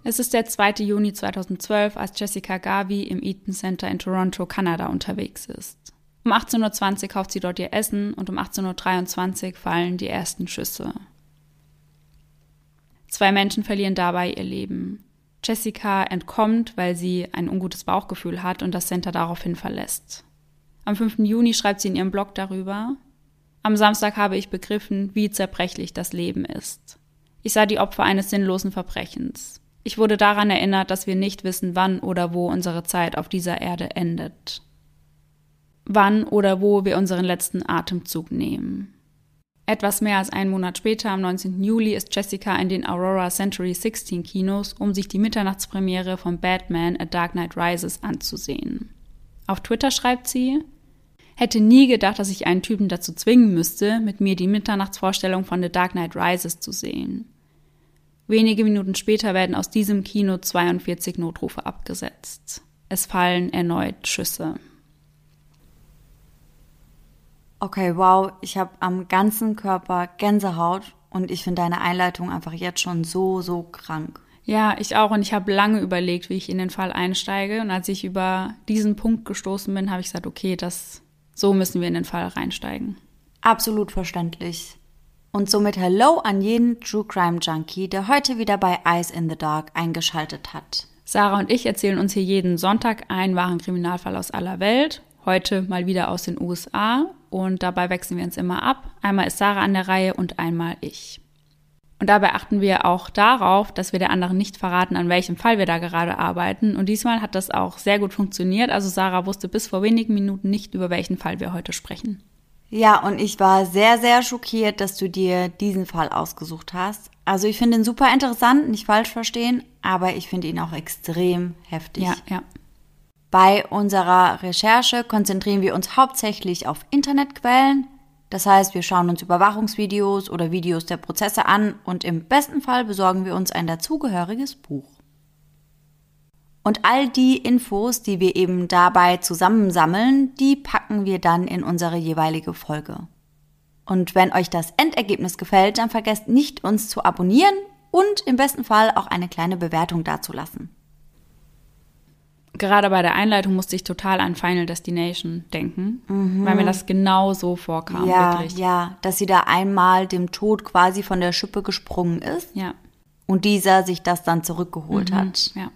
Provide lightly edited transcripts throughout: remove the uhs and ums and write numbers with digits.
Es ist der 2. Juni 2012, als Jessica Garvey im Eaton Center in Toronto, Kanada unterwegs ist. Um 18:20 Uhr kauft sie dort ihr Essen und um 18:23 Uhr fallen die ersten Schüsse. 2 Menschen verlieren dabei ihr Leben. Jessica entkommt, weil sie ein ungutes Bauchgefühl hat und das Center daraufhin verlässt. Am 5. Juni schreibt sie in ihrem Blog darüber: Am Samstag habe ich begriffen, wie zerbrechlich das Leben ist. Ich sah die Opfer eines sinnlosen Verbrechens. Ich wurde daran erinnert, dass wir nicht wissen, wann oder wo unsere Zeit auf dieser Erde endet. Wann oder wo wir unseren letzten Atemzug nehmen. Etwas mehr als einen Monat später, am 19. Juli, ist Jessica in den Aurora Century 16 Kinos, um sich die Mitternachtspremiere von Batman: A Dark Knight Rises anzusehen. Auf Twitter schreibt sie: Hätte nie gedacht, dass ich einen Typen dazu zwingen müsste, mit mir die Mitternachtsvorstellung von The Dark Knight Rises zu sehen. Wenige Minuten später werden aus diesem Kino 42 Notrufe abgesetzt. Es fallen erneut Schüsse. Okay, wow, ich habe am ganzen Körper Gänsehaut und ich finde deine Einleitung einfach jetzt schon so krank. Ja, ich auch, und ich habe lange überlegt, wie ich in den Fall einsteige, und als ich über diesen Punkt gestoßen bin, habe ich gesagt, okay, so müssen wir in den Fall reinsteigen. Absolut verständlich. Und somit Hello an jeden True Crime Junkie, der heute wieder bei Eyes in the Dark eingeschaltet hat. Sarah und ich erzählen uns hier jeden Sonntag einen wahren Kriminalfall aus aller Welt. Heute mal wieder aus den USA, und dabei wechseln wir uns immer ab. Einmal ist Sarah an der Reihe und einmal ich. Und dabei achten wir auch darauf, dass wir der anderen nicht verraten, an welchem Fall wir da gerade arbeiten. Und diesmal hat das auch sehr gut funktioniert. Also Sarah wusste bis vor wenigen Minuten nicht, über welchen Fall wir heute sprechen. Ja, und ich war sehr schockiert, dass du dir diesen Fall ausgesucht hast. Also ich finde ihn super interessant, nicht falsch verstehen, aber ich finde ihn auch extrem heftig. Ja. Bei unserer Recherche konzentrieren wir uns hauptsächlich auf Internetquellen. Das heißt, wir schauen uns Überwachungsvideos oder Videos der Prozesse an und im besten Fall besorgen wir uns ein dazugehöriges Buch. Und all die Infos, die wir eben dabei zusammensammeln, die packen wir dann in unsere jeweilige Folge. Und wenn euch das Endergebnis gefällt, dann vergesst nicht, uns zu abonnieren und im besten Fall auch eine kleine Bewertung dazulassen. Gerade bei der Einleitung musste ich total an Final Destination denken, weil mir das genau so vorkam, wirklich. Ja, dass sie da einmal dem Tod quasi von der Schippe gesprungen ist, ja, und dieser sich das dann zurückgeholt hat. Ja.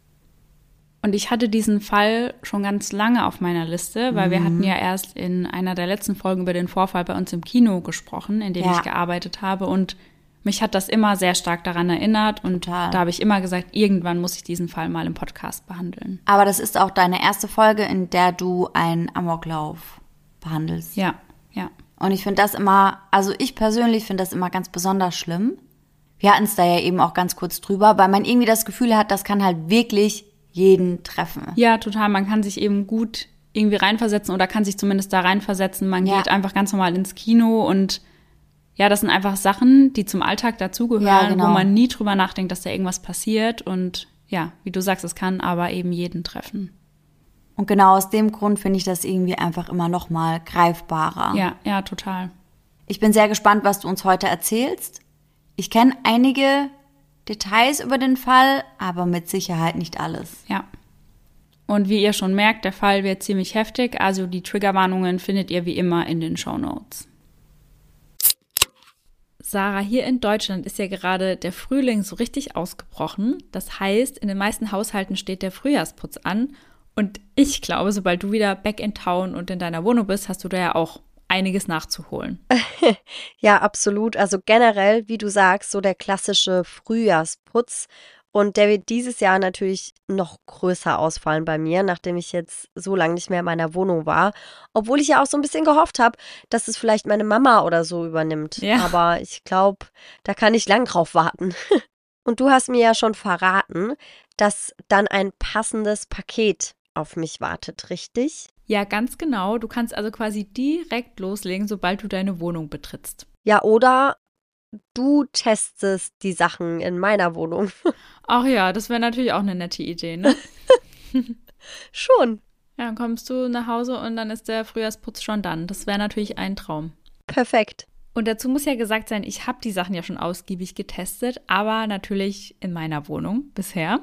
Und ich hatte diesen Fall schon ganz lange auf meiner Liste, weil wir hatten ja erst in einer der letzten Folgen über den Vorfall bei uns im Kino gesprochen, in dem ich gearbeitet habe, und mich hat das immer sehr stark daran erinnert, und Total. Da habe ich immer gesagt, irgendwann muss ich diesen Fall mal im Podcast behandeln. Aber das ist auch deine erste Folge, in der du einen Amoklauf behandelst. Ja. Und ich finde das immer, also ich persönlich finde das immer ganz besonders schlimm. Wir hatten es da ja eben auch ganz kurz drüber, weil man irgendwie das Gefühl hat, das kann halt wirklich jeden treffen. Ja, total. Man kann sich eben gut irgendwie reinversetzen oder kann sich zumindest da reinversetzen. Man geht einfach ganz normal ins Kino, und ja, das sind einfach Sachen, die zum Alltag dazugehören, wo man nie drüber nachdenkt, dass da irgendwas passiert. Und ja, wie du sagst, es kann aber eben jeden treffen. Und genau aus dem Grund finde ich das irgendwie einfach immer noch mal greifbarer. Ja, total. Ich bin sehr gespannt, was du uns heute erzählst. Ich kenne einige Details über den Fall, aber mit Sicherheit nicht alles. Ja. Und wie ihr schon merkt, der Fall wird ziemlich heftig. Also die Triggerwarnungen findet ihr wie immer in den Shownotes. Sarah, hier in Deutschland ist ja gerade der Frühling so richtig ausgebrochen. Das heißt, in den meisten Haushalten steht der Frühjahrsputz an. Und ich glaube, sobald du wieder back in town und in deiner Wohnung bist, hast du da ja auch einiges nachzuholen. Ja, absolut. Also generell, wie du sagst, so der klassische Frühjahrsputz. Und der wird dieses Jahr natürlich noch größer ausfallen bei mir, nachdem ich jetzt so lange nicht mehr in meiner Wohnung war. Obwohl ich ja auch so ein bisschen gehofft habe, dass es vielleicht meine Mama oder so übernimmt. Ja. Aber ich glaube, da kann ich lang drauf warten. Und du hast mir ja schon verraten, dass dann ein passendes Paket auf mich wartet, richtig? Ja, ganz genau. Du kannst also quasi direkt loslegen, sobald du deine Wohnung betrittst. Ja, oder du testest die Sachen in meiner Wohnung. Ach ja, das wäre natürlich auch eine nette Idee, ne? Schon. Ja, dann kommst du nach Hause und dann ist der Frühjahrsputz schon dann. Das wäre natürlich ein Traum. Perfekt. Und dazu muss ja gesagt sein, ich habe die Sachen ja schon ausgiebig getestet, aber natürlich in meiner Wohnung bisher.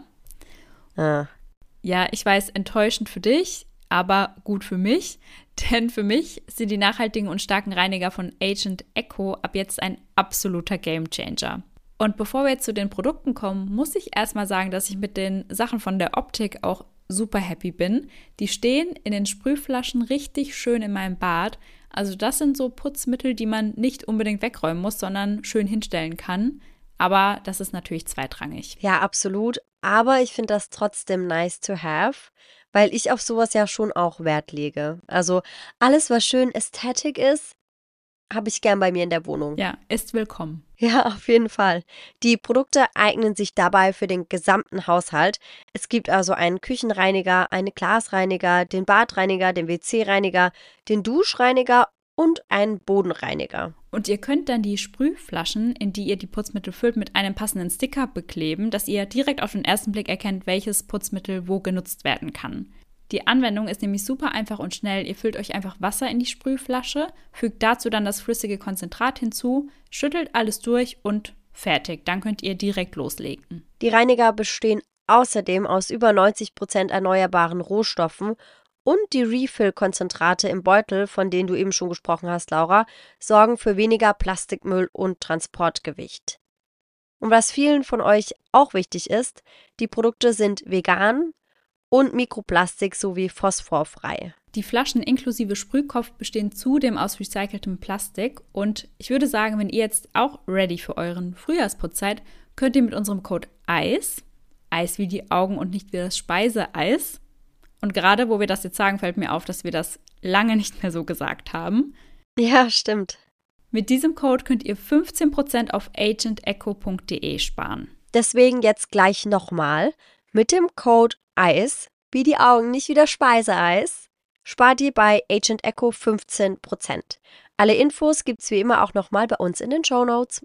Ja, ich weiß, enttäuschend für dich, aber gut für mich. Denn für mich sind die nachhaltigen und starken Reiniger von Agent Echo ab jetzt ein absoluter Gamechanger. Und bevor wir jetzt zu den Produkten kommen, muss ich erstmal sagen, dass ich mit den Sachen von der Optik auch super happy bin. Die stehen in den Sprühflaschen richtig schön in meinem Bad. Also das sind so Putzmittel, die man nicht unbedingt wegräumen muss, sondern schön hinstellen kann. Aber das ist natürlich zweitrangig. Ja, absolut. Aber ich finde das trotzdem nice to have, weil ich auf sowas ja schon auch Wert lege. Also alles, was schön Ästhetik ist, habe ich gern bei mir in der Wohnung. Ja, ist willkommen. Ja, auf jeden Fall. Die Produkte eignen sich dabei für den gesamten Haushalt. Es gibt also einen Küchenreiniger, einen Glasreiniger, den Badreiniger, den WC-Reiniger, den Duschreiniger und einen Bodenreiniger. Und ihr könnt dann die Sprühflaschen, in die ihr die Putzmittel füllt, mit einem passenden Sticker bekleben, dass ihr direkt auf den ersten Blick erkennt, welches Putzmittel wo genutzt werden kann. Die Anwendung ist nämlich super einfach und schnell. Ihr füllt euch einfach Wasser in die Sprühflasche, fügt dazu dann das flüssige Konzentrat hinzu, schüttelt alles durch und fertig. Dann könnt ihr direkt loslegen. Die Reiniger bestehen außerdem aus über 90% erneuerbaren Rohstoffen und die Refill-Konzentrate im Beutel, von denen du eben schon gesprochen hast, Laura, sorgen für weniger Plastikmüll und Transportgewicht. Und was vielen von euch auch wichtig ist, die Produkte sind vegan und Mikroplastik sowie phosphorfrei. Die Flaschen inklusive Sprühkopf bestehen zudem aus recyceltem Plastik und ich würde sagen, wenn ihr jetzt auch ready für euren Frühjahrsputz seid, könnt ihr mit unserem Code EIS wie die Augen und nicht wie das Speiseeis, und gerade wo wir das jetzt sagen, fällt mir auf, dass wir das lange nicht mehr so gesagt haben. Ja, stimmt. Mit diesem Code könnt ihr 15% auf agentecho.de sparen. Deswegen jetzt gleich nochmal. Mit dem Code EIS, wie die Augen, nicht wie das Speiseeis, spart ihr bei Agent Echo 15%. Alle Infos gibt's wie immer auch nochmal bei uns in den Shownotes.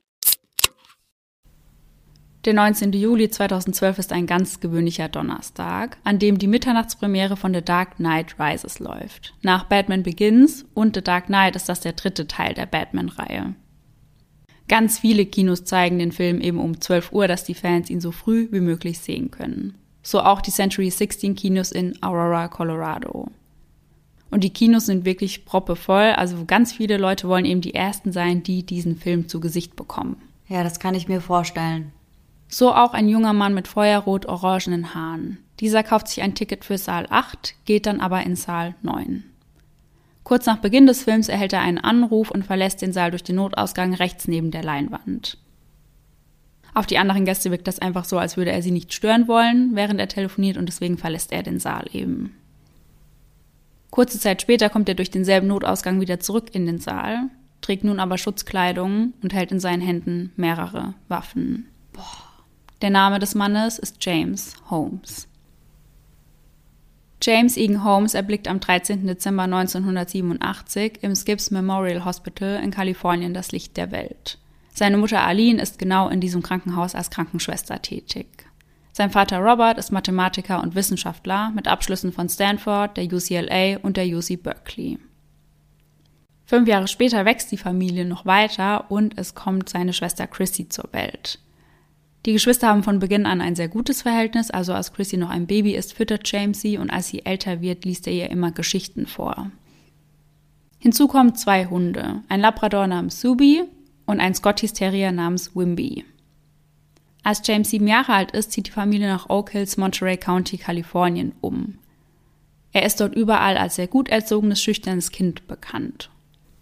Der 19. Juli 2012 ist ein ganz gewöhnlicher Donnerstag, an dem die Mitternachtspremiere von The Dark Knight Rises läuft. Nach Batman Begins und The Dark Knight ist das der dritte Teil der Batman-Reihe. Ganz viele Kinos zeigen den Film eben um 12 Uhr, dass die Fans ihn so früh wie möglich sehen können. So auch die Century 16 Kinos in Aurora, Colorado. Und die Kinos sind wirklich proppevoll, also ganz viele Leute wollen eben die Ersten sein, die diesen Film zu Gesicht bekommen. Ja, das kann ich mir vorstellen. So auch ein junger Mann mit feuerrot-orangenen Haaren. Dieser kauft sich ein Ticket für Saal 8, geht dann aber in Saal 9. Kurz nach Beginn des Films erhält er einen Anruf und verlässt den Saal durch den Notausgang rechts neben der Leinwand. Auf die anderen Gäste wirkt das einfach so, als würde er sie nicht stören wollen, während er telefoniert, und deswegen verlässt er den Saal eben. Kurze Zeit später kommt er durch denselben Notausgang wieder zurück in den Saal, trägt nun aber Schutzkleidung und hält in seinen Händen mehrere Waffen. Der Name des Mannes ist James Holmes. James Egan Holmes erblickt am 13. Dezember 1987 im Scripps Memorial Hospital in Kalifornien das Licht der Welt. Seine Mutter Arlene ist genau in diesem Krankenhaus als Krankenschwester tätig. Sein Vater Robert ist Mathematiker und Wissenschaftler mit Abschlüssen von Stanford, der UCLA und der UC Berkeley. 5 Jahre später wächst die Familie noch weiter und es kommt seine Schwester Chrissy zur Welt. Die Geschwister haben von Beginn an ein sehr gutes Verhältnis, also als Chrissy noch ein Baby ist, füttert James sie, und als sie älter wird, liest er ihr immer Geschichten vor. Hinzu kommen 2 Hunde, ein Labrador namens Subi und ein Scottish Terrier namens Wimby. Als James 7 Jahre alt ist, zieht die Familie nach Oak Hills, Monterey County, Kalifornien um. Er ist dort überall als sehr gut erzogenes, schüchternes Kind bekannt.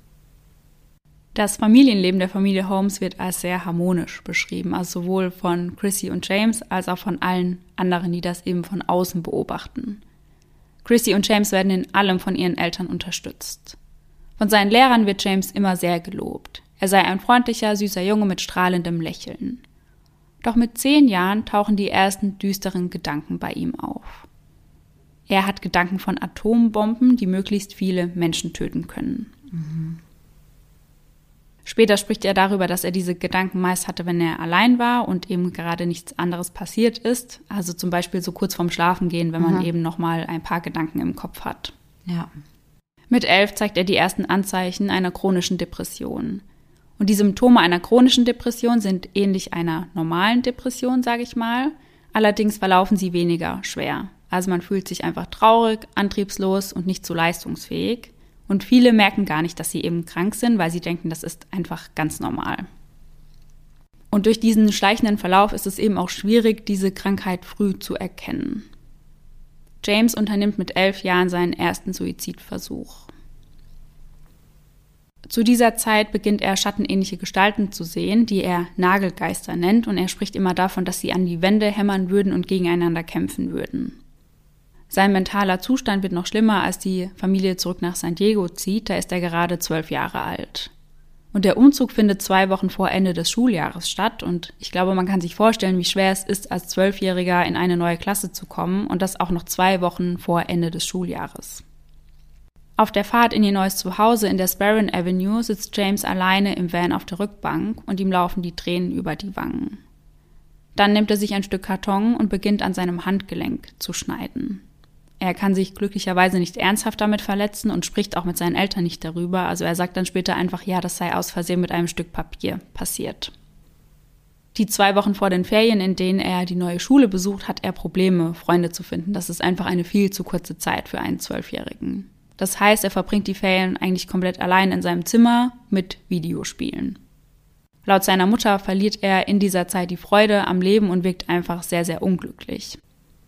Das Familienleben der Familie Holmes wird als sehr harmonisch beschrieben, also sowohl von Chrissy und James als auch von allen anderen, die das eben von außen beobachten. Chrissy und James werden in allem von ihren Eltern unterstützt. Von seinen Lehrern wird James immer sehr gelobt. Er sei ein freundlicher, süßer Junge mit strahlendem Lächeln. Doch mit 10 Jahren tauchen die ersten düsteren Gedanken bei ihm auf. Er hat Gedanken von Atombomben, die möglichst viele Menschen töten können. Später spricht er darüber, dass er diese Gedanken meist hatte, wenn er allein war und eben gerade nichts anderes passiert ist. Also zum Beispiel so kurz vorm Schlafengehen, wenn man eben nochmal ein paar Gedanken im Kopf hat. Ja. Mit 11 zeigt er die ersten Anzeichen einer chronischen Depression. Und die Symptome einer chronischen Depression sind ähnlich einer normalen Depression, sage ich mal. Allerdings verlaufen sie weniger schwer. Also man fühlt sich einfach traurig, antriebslos und nicht so leistungsfähig. Und viele merken gar nicht, dass sie eben krank sind, weil sie denken, das ist einfach ganz normal. Und durch diesen schleichenden Verlauf ist es eben auch schwierig, diese Krankheit früh zu erkennen. James unternimmt mit 11 Jahren seinen ersten Suizidversuch. Zu dieser Zeit beginnt er schattenähnliche Gestalten zu sehen, die er Nagelgeister nennt, und er spricht immer davon, dass sie an die Wände hämmern würden und gegeneinander kämpfen würden. Sein mentaler Zustand wird noch schlimmer, als die Familie zurück nach San Diego zieht, da ist er gerade 12 Jahre alt. Und der Umzug findet 2 Wochen vor Ende des Schuljahres statt und ich glaube, man kann sich vorstellen, wie schwer es ist, als 12-Jähriger in eine neue Klasse zu kommen und das auch noch 2 Wochen vor Ende des Schuljahres. Auf der Fahrt in ihr neues Zuhause in der Sparran Avenue sitzt James alleine im Van auf der Rückbank und ihm laufen die Tränen über die Wangen. Dann nimmt er sich ein Stück Karton und beginnt an seinem Handgelenk zu schneiden. Er kann sich glücklicherweise nicht ernsthaft damit verletzen und spricht auch mit seinen Eltern nicht darüber. Also er sagt dann später einfach, ja, das sei aus Versehen mit einem Stück Papier passiert. Die 2 Wochen vor den Ferien, in denen er die neue Schule besucht, hat er Probleme, Freunde zu finden. Das ist einfach eine viel zu kurze Zeit für einen 12-Jährigen. Das heißt, er verbringt die Ferien eigentlich komplett allein in seinem Zimmer mit Videospielen. Laut seiner Mutter verliert er in dieser Zeit die Freude am Leben und wirkt einfach sehr, sehr unglücklich.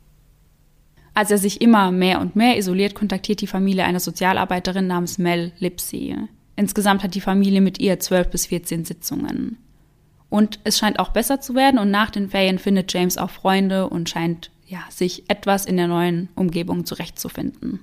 Als er sich immer mehr und mehr isoliert, kontaktiert die Familie eine Sozialarbeiterin namens Mel Lipsey. Insgesamt hat die Familie mit ihr 12 bis 14 Sitzungen. Und es scheint auch besser zu werden und nach den Ferien findet James auch Freunde und scheint sich etwas in der neuen Umgebung zurechtzufinden.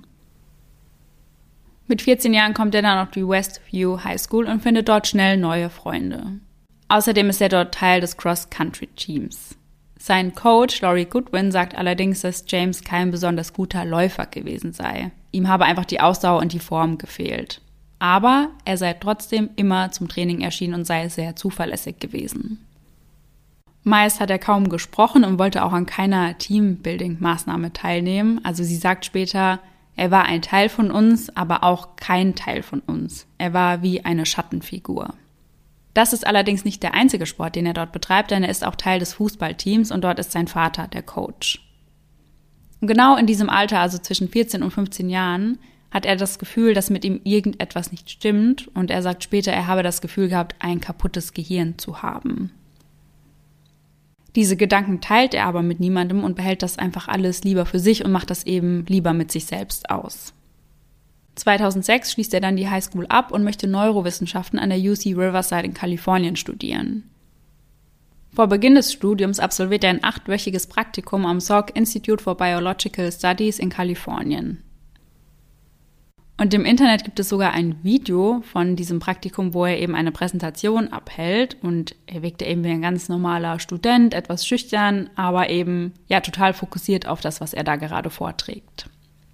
Mit 14 Jahren kommt er dann auf die Westview High School und findet dort schnell neue Freunde. Außerdem ist er dort Teil des Cross-Country-Teams. Sein Coach, Laurie Goodwin, sagt allerdings, dass James kein besonders guter Läufer gewesen sei. Ihm habe einfach die Ausdauer und die Form gefehlt. Aber er sei trotzdem immer zum Training erschienen und sei sehr zuverlässig gewesen. Meist hat er kaum gesprochen und wollte auch an keiner Teambuilding-Maßnahme teilnehmen. Also sie sagt später, er war ein Teil von uns, aber auch kein Teil von uns. Er war wie eine Schattenfigur. Das ist allerdings nicht der einzige Sport, den er dort betreibt, denn er ist auch Teil des Fußballteams und dort ist sein Vater der Coach. Und genau in diesem Alter, also zwischen 14 und 15 Jahren, hat er das Gefühl, dass mit ihm irgendetwas nicht stimmt und er sagt später, er habe das Gefühl gehabt, ein kaputtes Gehirn zu haben. Diese Gedanken teilt er aber mit niemandem und behält das einfach alles lieber für sich und macht das eben lieber mit sich selbst aus. 2006 schließt er dann die Highschool ab und möchte Neurowissenschaften an der UC Riverside in Kalifornien studieren. Vor Beginn des Studiums absolviert er ein 8-wöchiges Praktikum am Salk Institute for Biological Studies in Kalifornien. Und im Internet gibt es sogar ein Video von diesem Praktikum, wo er eben eine Präsentation abhält und er wirkte eben wie ein ganz normaler Student, etwas schüchtern, aber eben total fokussiert auf das, was er da gerade vorträgt.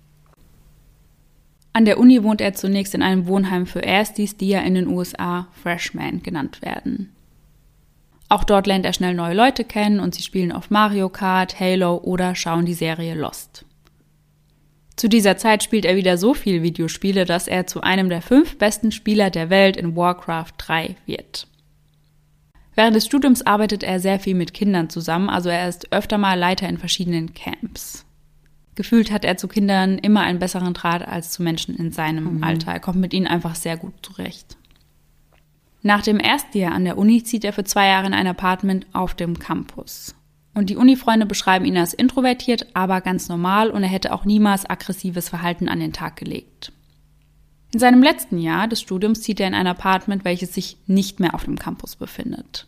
An der Uni wohnt er zunächst in einem Wohnheim für Erstis, die ja in den USA Freshmen genannt werden. Auch dort lernt er schnell neue Leute kennen und sie spielen auf Mario Kart, Halo oder schauen die Serie Lost. Zu dieser Zeit spielt er wieder so viel Videospiele, dass er zu einem der 5 besten Spieler der Welt in Warcraft 3 wird. Während des Studiums arbeitet er sehr viel mit Kindern zusammen, also er ist öfter mal Leiter in verschiedenen Camps. Gefühlt hat er zu Kindern immer einen besseren Draht als zu Menschen in seinem Alter. Er kommt mit ihnen einfach sehr gut zurecht. Nach dem ersten Jahr an der Uni zieht er für 2 Jahre in ein Apartment auf dem Campus. Und die Uni-Freunde beschreiben ihn als introvertiert, aber ganz normal und er hätte auch niemals aggressives Verhalten an den Tag gelegt. In seinem letzten Jahr des Studiums zieht er in ein Apartment, welches sich nicht mehr auf dem Campus befindet.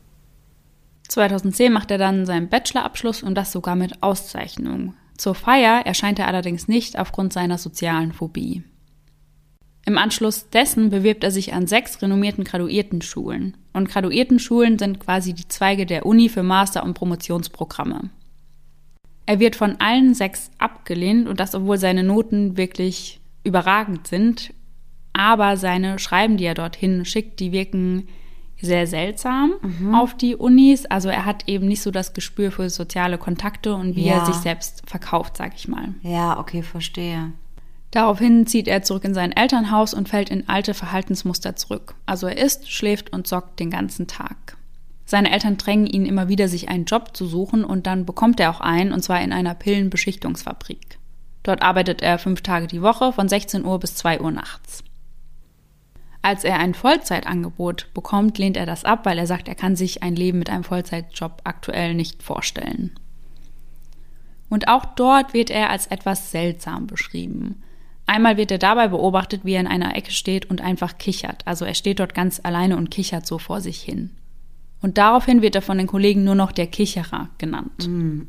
2010 macht er dann seinen Bachelorabschluss und das sogar mit Auszeichnung. Zur Feier erscheint er allerdings nicht aufgrund seiner sozialen Phobie. Im Anschluss dessen bewirbt er sich an 6 renommierten Graduiertenschulen. Und Graduiertenschulen sind quasi die Zweige der Uni für Master- und Promotionsprogramme. Er wird von allen 6 abgelehnt und das, obwohl seine Noten wirklich überragend sind. Aber seine Schreiben, die er dorthin schickt, die wirken sehr seltsam auf die Unis. Also er hat eben nicht so das Gespür für soziale Kontakte und wie er sich selbst verkauft, sag ich mal. Ja, okay, verstehe. Daraufhin zieht er zurück in sein Elternhaus und fällt in alte Verhaltensmuster zurück. Also er isst, schläft und zockt den ganzen Tag. Seine Eltern drängen ihn immer wieder, sich einen Job zu suchen und dann bekommt er auch einen, und zwar in einer Pillenbeschichtungsfabrik. Dort arbeitet er 5 Tage die Woche von 16 Uhr bis 2 Uhr nachts. Als er ein Vollzeitangebot bekommt, lehnt er das ab, weil er sagt, er kann sich ein Leben mit einem Vollzeitjob aktuell nicht vorstellen. Und auch dort wird er als etwas seltsam beschrieben. Einmal wird er dabei beobachtet, wie er in einer Ecke steht und einfach kichert. Also er steht dort ganz alleine und kichert so vor sich hin. Und daraufhin wird er von den Kollegen nur noch der Kicherer genannt.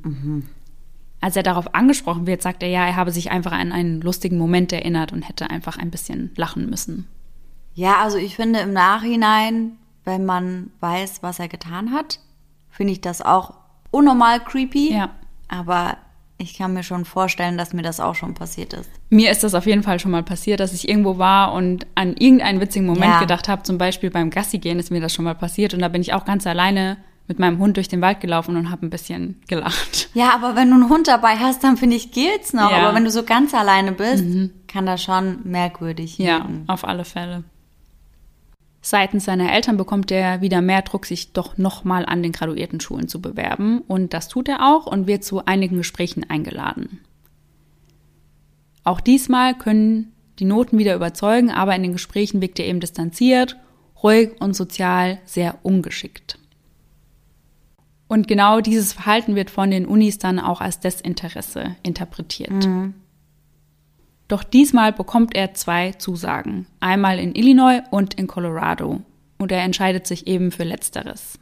Als er darauf angesprochen wird, sagt er ja, er habe sich einfach an einen lustigen Moment erinnert und hätte einfach ein bisschen lachen müssen. Ja, also ich finde im Nachhinein, wenn man weiß, was er getan hat, finde ich das auch unnormal creepy. Ja. Aber ich kann mir schon vorstellen, dass mir das auch schon passiert ist. Mir ist das auf jeden Fall schon mal passiert, dass ich irgendwo war und an irgendeinen witzigen Moment gedacht habe. Zum Beispiel beim Gassi gehen ist mir das schon mal passiert. Und da bin ich auch ganz alleine mit meinem Hund durch den Wald gelaufen und habe ein bisschen gelacht. Ja, aber wenn du einen Hund dabei hast, dann finde ich, geht's noch. Ja. Aber wenn du so ganz alleine bist, kann das schon merkwürdig wirken. Ja, auf alle Fälle. Seitens seiner Eltern bekommt er wieder mehr Druck, sich doch nochmal an den Graduiertenschulen zu bewerben. Und das tut er auch und wird zu einigen Gesprächen eingeladen. Auch diesmal können die Noten wieder überzeugen, aber in den Gesprächen wirkt er eben distanziert, ruhig und sozial sehr ungeschickt. Und genau dieses Verhalten wird von den Unis dann auch als Desinteresse interpretiert. Doch diesmal bekommt er 2 Zusagen, einmal in Illinois und in Colorado. Und er entscheidet sich eben für Letzteres.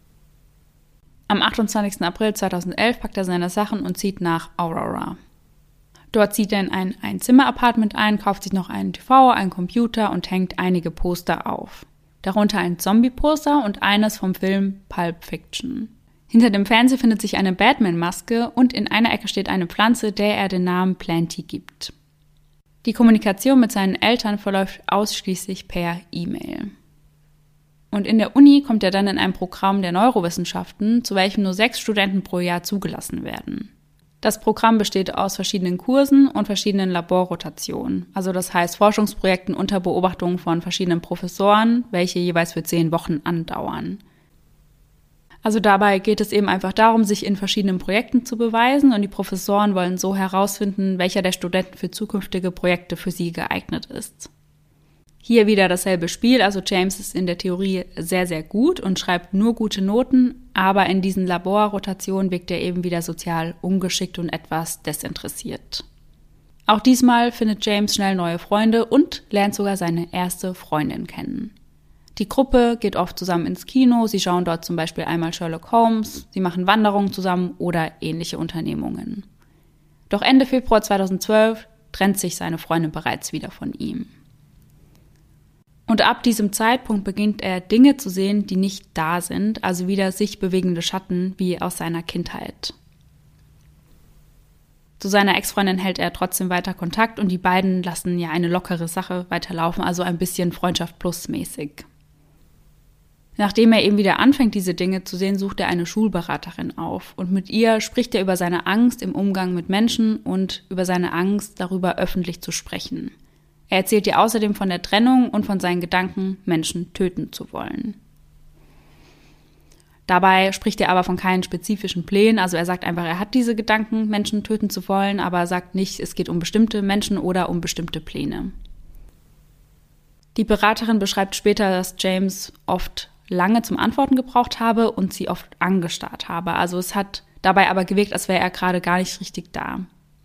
Am 28. April 2011 packt er seine Sachen und zieht nach Aurora. Dort zieht er in ein Einzimmer-Apartment ein, kauft sich noch einen TV, einen Computer und hängt einige Poster auf. Darunter ein Zombie-Poster und eines vom Film Pulp Fiction. Hinter dem Fernseher findet sich eine Batman-Maske und in einer Ecke steht eine Pflanze, der er den Namen Planty gibt. Die Kommunikation mit seinen Eltern verläuft ausschließlich per E-Mail. Und in der Uni kommt er dann in ein Programm der Neurowissenschaften, zu welchem nur 6 Studenten pro Jahr zugelassen werden. Das Programm besteht aus verschiedenen Kursen und verschiedenen Laborrotationen, also das heißt Forschungsprojekten unter Beobachtung von verschiedenen Professoren, welche jeweils für 10 Wochen andauern. Also dabei geht es eben einfach darum, sich in verschiedenen Projekten zu beweisen und die Professoren wollen so herausfinden, welcher der Studenten für zukünftige Projekte für sie geeignet ist. Hier wieder dasselbe Spiel, also James ist in der Theorie sehr, sehr gut und schreibt nur gute Noten, aber in diesen Laborrotationen wirkt er eben wieder sozial ungeschickt und etwas desinteressiert. Auch diesmal findet James schnell neue Freunde und lernt sogar seine erste Freundin kennen. Die Gruppe geht oft zusammen ins Kino, sie schauen dort zum Beispiel einmal Sherlock Holmes, sie machen Wanderungen zusammen oder ähnliche Unternehmungen. Doch Ende Februar 2012 trennt sich seine Freundin bereits wieder von ihm. Und ab diesem Zeitpunkt beginnt er Dinge zu sehen, die nicht da sind, also wieder sich bewegende Schatten wie aus seiner Kindheit. Zu seiner Ex-Freundin hält er trotzdem weiter Kontakt und die beiden lassen ja eine lockere Sache weiterlaufen, also ein bisschen Freundschaft plus mäßig. Nachdem er eben wieder anfängt, diese Dinge zu sehen, sucht er eine Schulberaterin auf und mit ihr spricht er über seine Angst im Umgang mit Menschen und über seine Angst, darüber öffentlich zu sprechen. Er erzählt ihr außerdem von der Trennung und von seinen Gedanken, Menschen töten zu wollen. Dabei spricht er aber von keinen spezifischen Plänen, also er sagt einfach, er hat diese Gedanken, Menschen töten zu wollen, aber er sagt nicht, es geht um bestimmte Menschen oder um bestimmte Pläne. Die Beraterin beschreibt später, dass James oft lange zum Antworten gebraucht habe und sie oft angestarrt habe. Also es hat dabei aber gewirkt, als wäre er gerade gar nicht richtig da.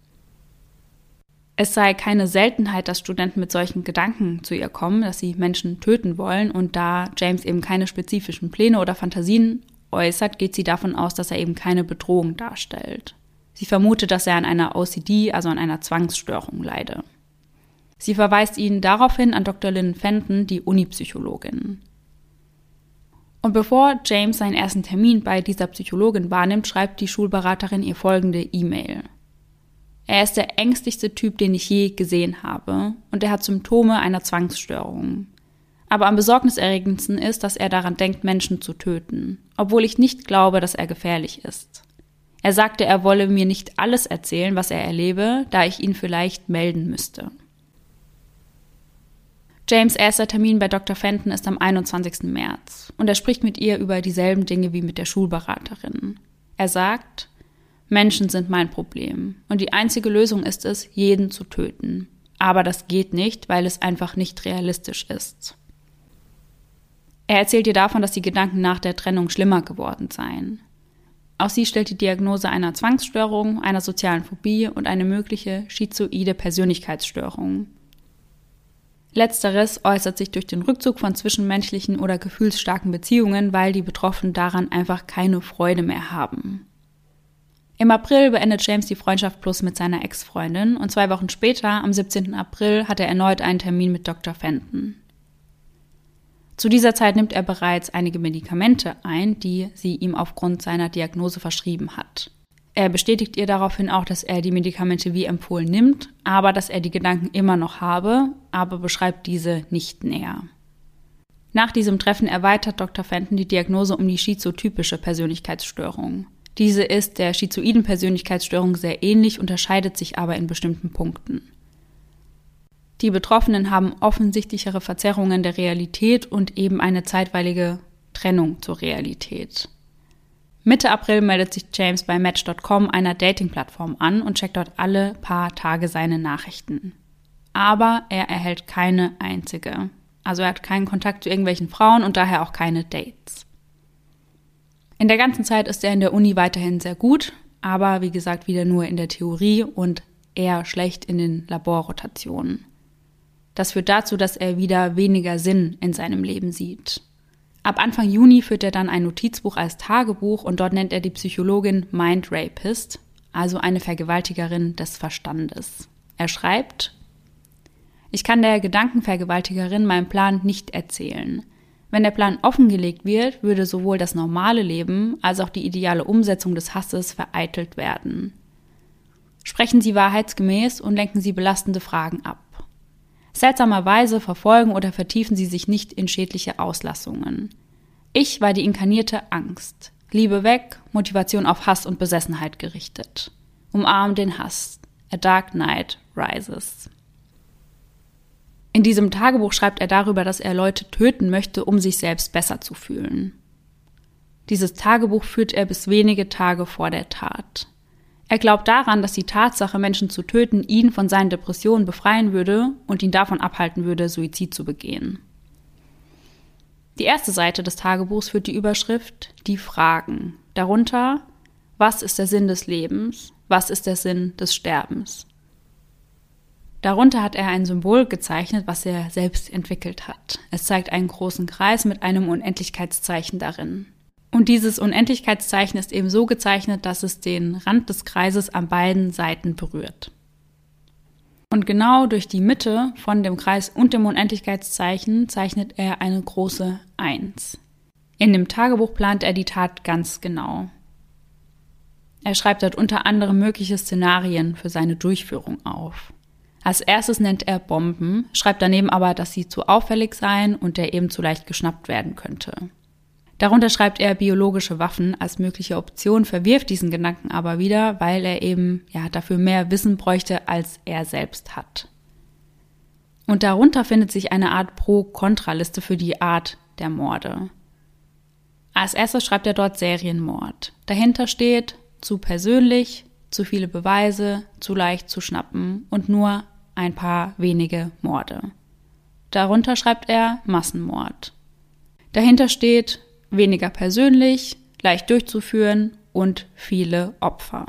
Es sei keine Seltenheit, dass Studenten mit solchen Gedanken zu ihr kommen, dass sie Menschen töten wollen. Und da James eben keine spezifischen Pläne oder Fantasien äußert, geht sie davon aus, dass er eben keine Bedrohung darstellt. Sie vermutet, dass er an einer OCD, also an einer Zwangsstörung, leide. Sie verweist ihn daraufhin an Dr. Lynn Fenton, die Unipsychologin. Und bevor James seinen ersten Termin bei dieser Psychologin wahrnimmt, schreibt die Schulberaterin ihr folgende E-Mail. Er ist der ängstlichste Typ, den ich je gesehen habe, und er hat Symptome einer Zwangsstörung. Aber am besorgniserregendsten ist, dass er daran denkt, Menschen zu töten, obwohl ich nicht glaube, dass er gefährlich ist. Er sagte, er wolle mir nicht alles erzählen, was er erlebe, da ich ihn vielleicht melden müsste. James' erster Termin bei Dr. Fenton ist am 21. März und er spricht mit ihr über dieselben Dinge wie mit der Schulberaterin. Er sagt, Menschen sind mein Problem und die einzige Lösung ist es, jeden zu töten. Aber das geht nicht, weil es einfach nicht realistisch ist. Er erzählt ihr davon, dass die Gedanken nach der Trennung schlimmer geworden seien. Auch sie stellt die Diagnose einer Zwangsstörung, einer sozialen Phobie und eine mögliche schizoide Persönlichkeitsstörung. Letzteres äußert sich durch den Rückzug von zwischenmenschlichen oder gefühlsstarken Beziehungen, weil die Betroffenen daran einfach keine Freude mehr haben. Im April beendet James die Freundschaft Plus mit seiner Ex-Freundin und 2 Wochen später, am 17. April, hat er erneut einen Termin mit Dr. Fenton. Zu dieser Zeit nimmt er bereits einige Medikamente ein, die sie ihm aufgrund seiner Diagnose verschrieben hat. Er bestätigt ihr daraufhin auch, dass er die Medikamente wie empfohlen nimmt, aber dass er die Gedanken immer noch habe, aber beschreibt diese nicht näher. Nach diesem Treffen erweitert Dr. Fenton die Diagnose um die schizotypische Persönlichkeitsstörung. Diese ist der schizoiden Persönlichkeitsstörung sehr ähnlich, unterscheidet sich aber in bestimmten Punkten. Die Betroffenen haben offensichtlichere Verzerrungen der Realität und eben eine zeitweilige Trennung zur Realität. Mitte April meldet sich James bei Match.com, einer Dating-Plattform, an und checkt dort alle paar Tage seine Nachrichten. Aber er erhält keine einzige. Also er hat keinen Kontakt zu irgendwelchen Frauen und daher auch keine Dates. In der ganzen Zeit ist er in der Uni weiterhin sehr gut, aber wie gesagt wieder nur in der Theorie und eher schlecht in den Laborrotationen. Das führt dazu, dass er wieder weniger Sinn in seinem Leben sieht. Ab Anfang Juni führt er dann ein Notizbuch als Tagebuch und dort nennt er die Psychologin Mind Rapist, also eine Vergewaltigerin des Verstandes. Er schreibt: Ich kann der Gedankenvergewaltigerin meinen Plan nicht erzählen. Wenn der Plan offengelegt wird, würde sowohl das normale Leben als auch die ideale Umsetzung des Hasses vereitelt werden. Sprechen Sie wahrheitsgemäß und lenken Sie belastende Fragen ab. Seltsamerweise verfolgen oder vertiefen sie sich nicht in schädliche Auslassungen. Ich war die inkarnierte Angst. Liebe weg, Motivation auf Hass und Besessenheit gerichtet. Umarm den Hass. A dark night rises. In diesem Tagebuch schreibt er darüber, dass er Leute töten möchte, um sich selbst besser zu fühlen. Dieses Tagebuch führt er bis wenige Tage vor der Tat. Er glaubt daran, dass die Tatsache, Menschen zu töten, ihn von seinen Depressionen befreien würde und ihn davon abhalten würde, Suizid zu begehen. Die erste Seite des Tagebuchs führt die Überschrift »Die Fragen«. Darunter: Was ist der Sinn des Lebens? Was ist der Sinn des Sterbens? Darunter hat er ein Symbol gezeichnet, was er selbst entwickelt hat. Es zeigt einen großen Kreis mit einem Unendlichkeitszeichen darin. Und dieses Unendlichkeitszeichen ist eben so gezeichnet, dass es den Rand des Kreises an beiden Seiten berührt. Und genau durch die Mitte von dem Kreis und dem Unendlichkeitszeichen zeichnet er eine große 1. In dem Tagebuch plant er die Tat ganz genau. Er schreibt dort unter anderem mögliche Szenarien für seine Durchführung auf. Als erstes nennt er Bomben, schreibt daneben aber, dass sie zu auffällig seien und er eben zu leicht geschnappt werden könnte. Darunter schreibt er biologische Waffen als mögliche Option, verwirft diesen Gedanken aber wieder, weil er eben dafür mehr Wissen bräuchte, als er selbst hat. Und darunter findet sich eine Art Pro-Kontra-Liste für die Art der Morde. Als erstes schreibt er dort Serienmord. Dahinter steht: zu persönlich, zu viele Beweise, zu leicht zu schnappen und nur ein paar wenige Morde. Darunter schreibt er Massenmord. Dahinter steht: weniger persönlich, leicht durchzuführen und viele Opfer.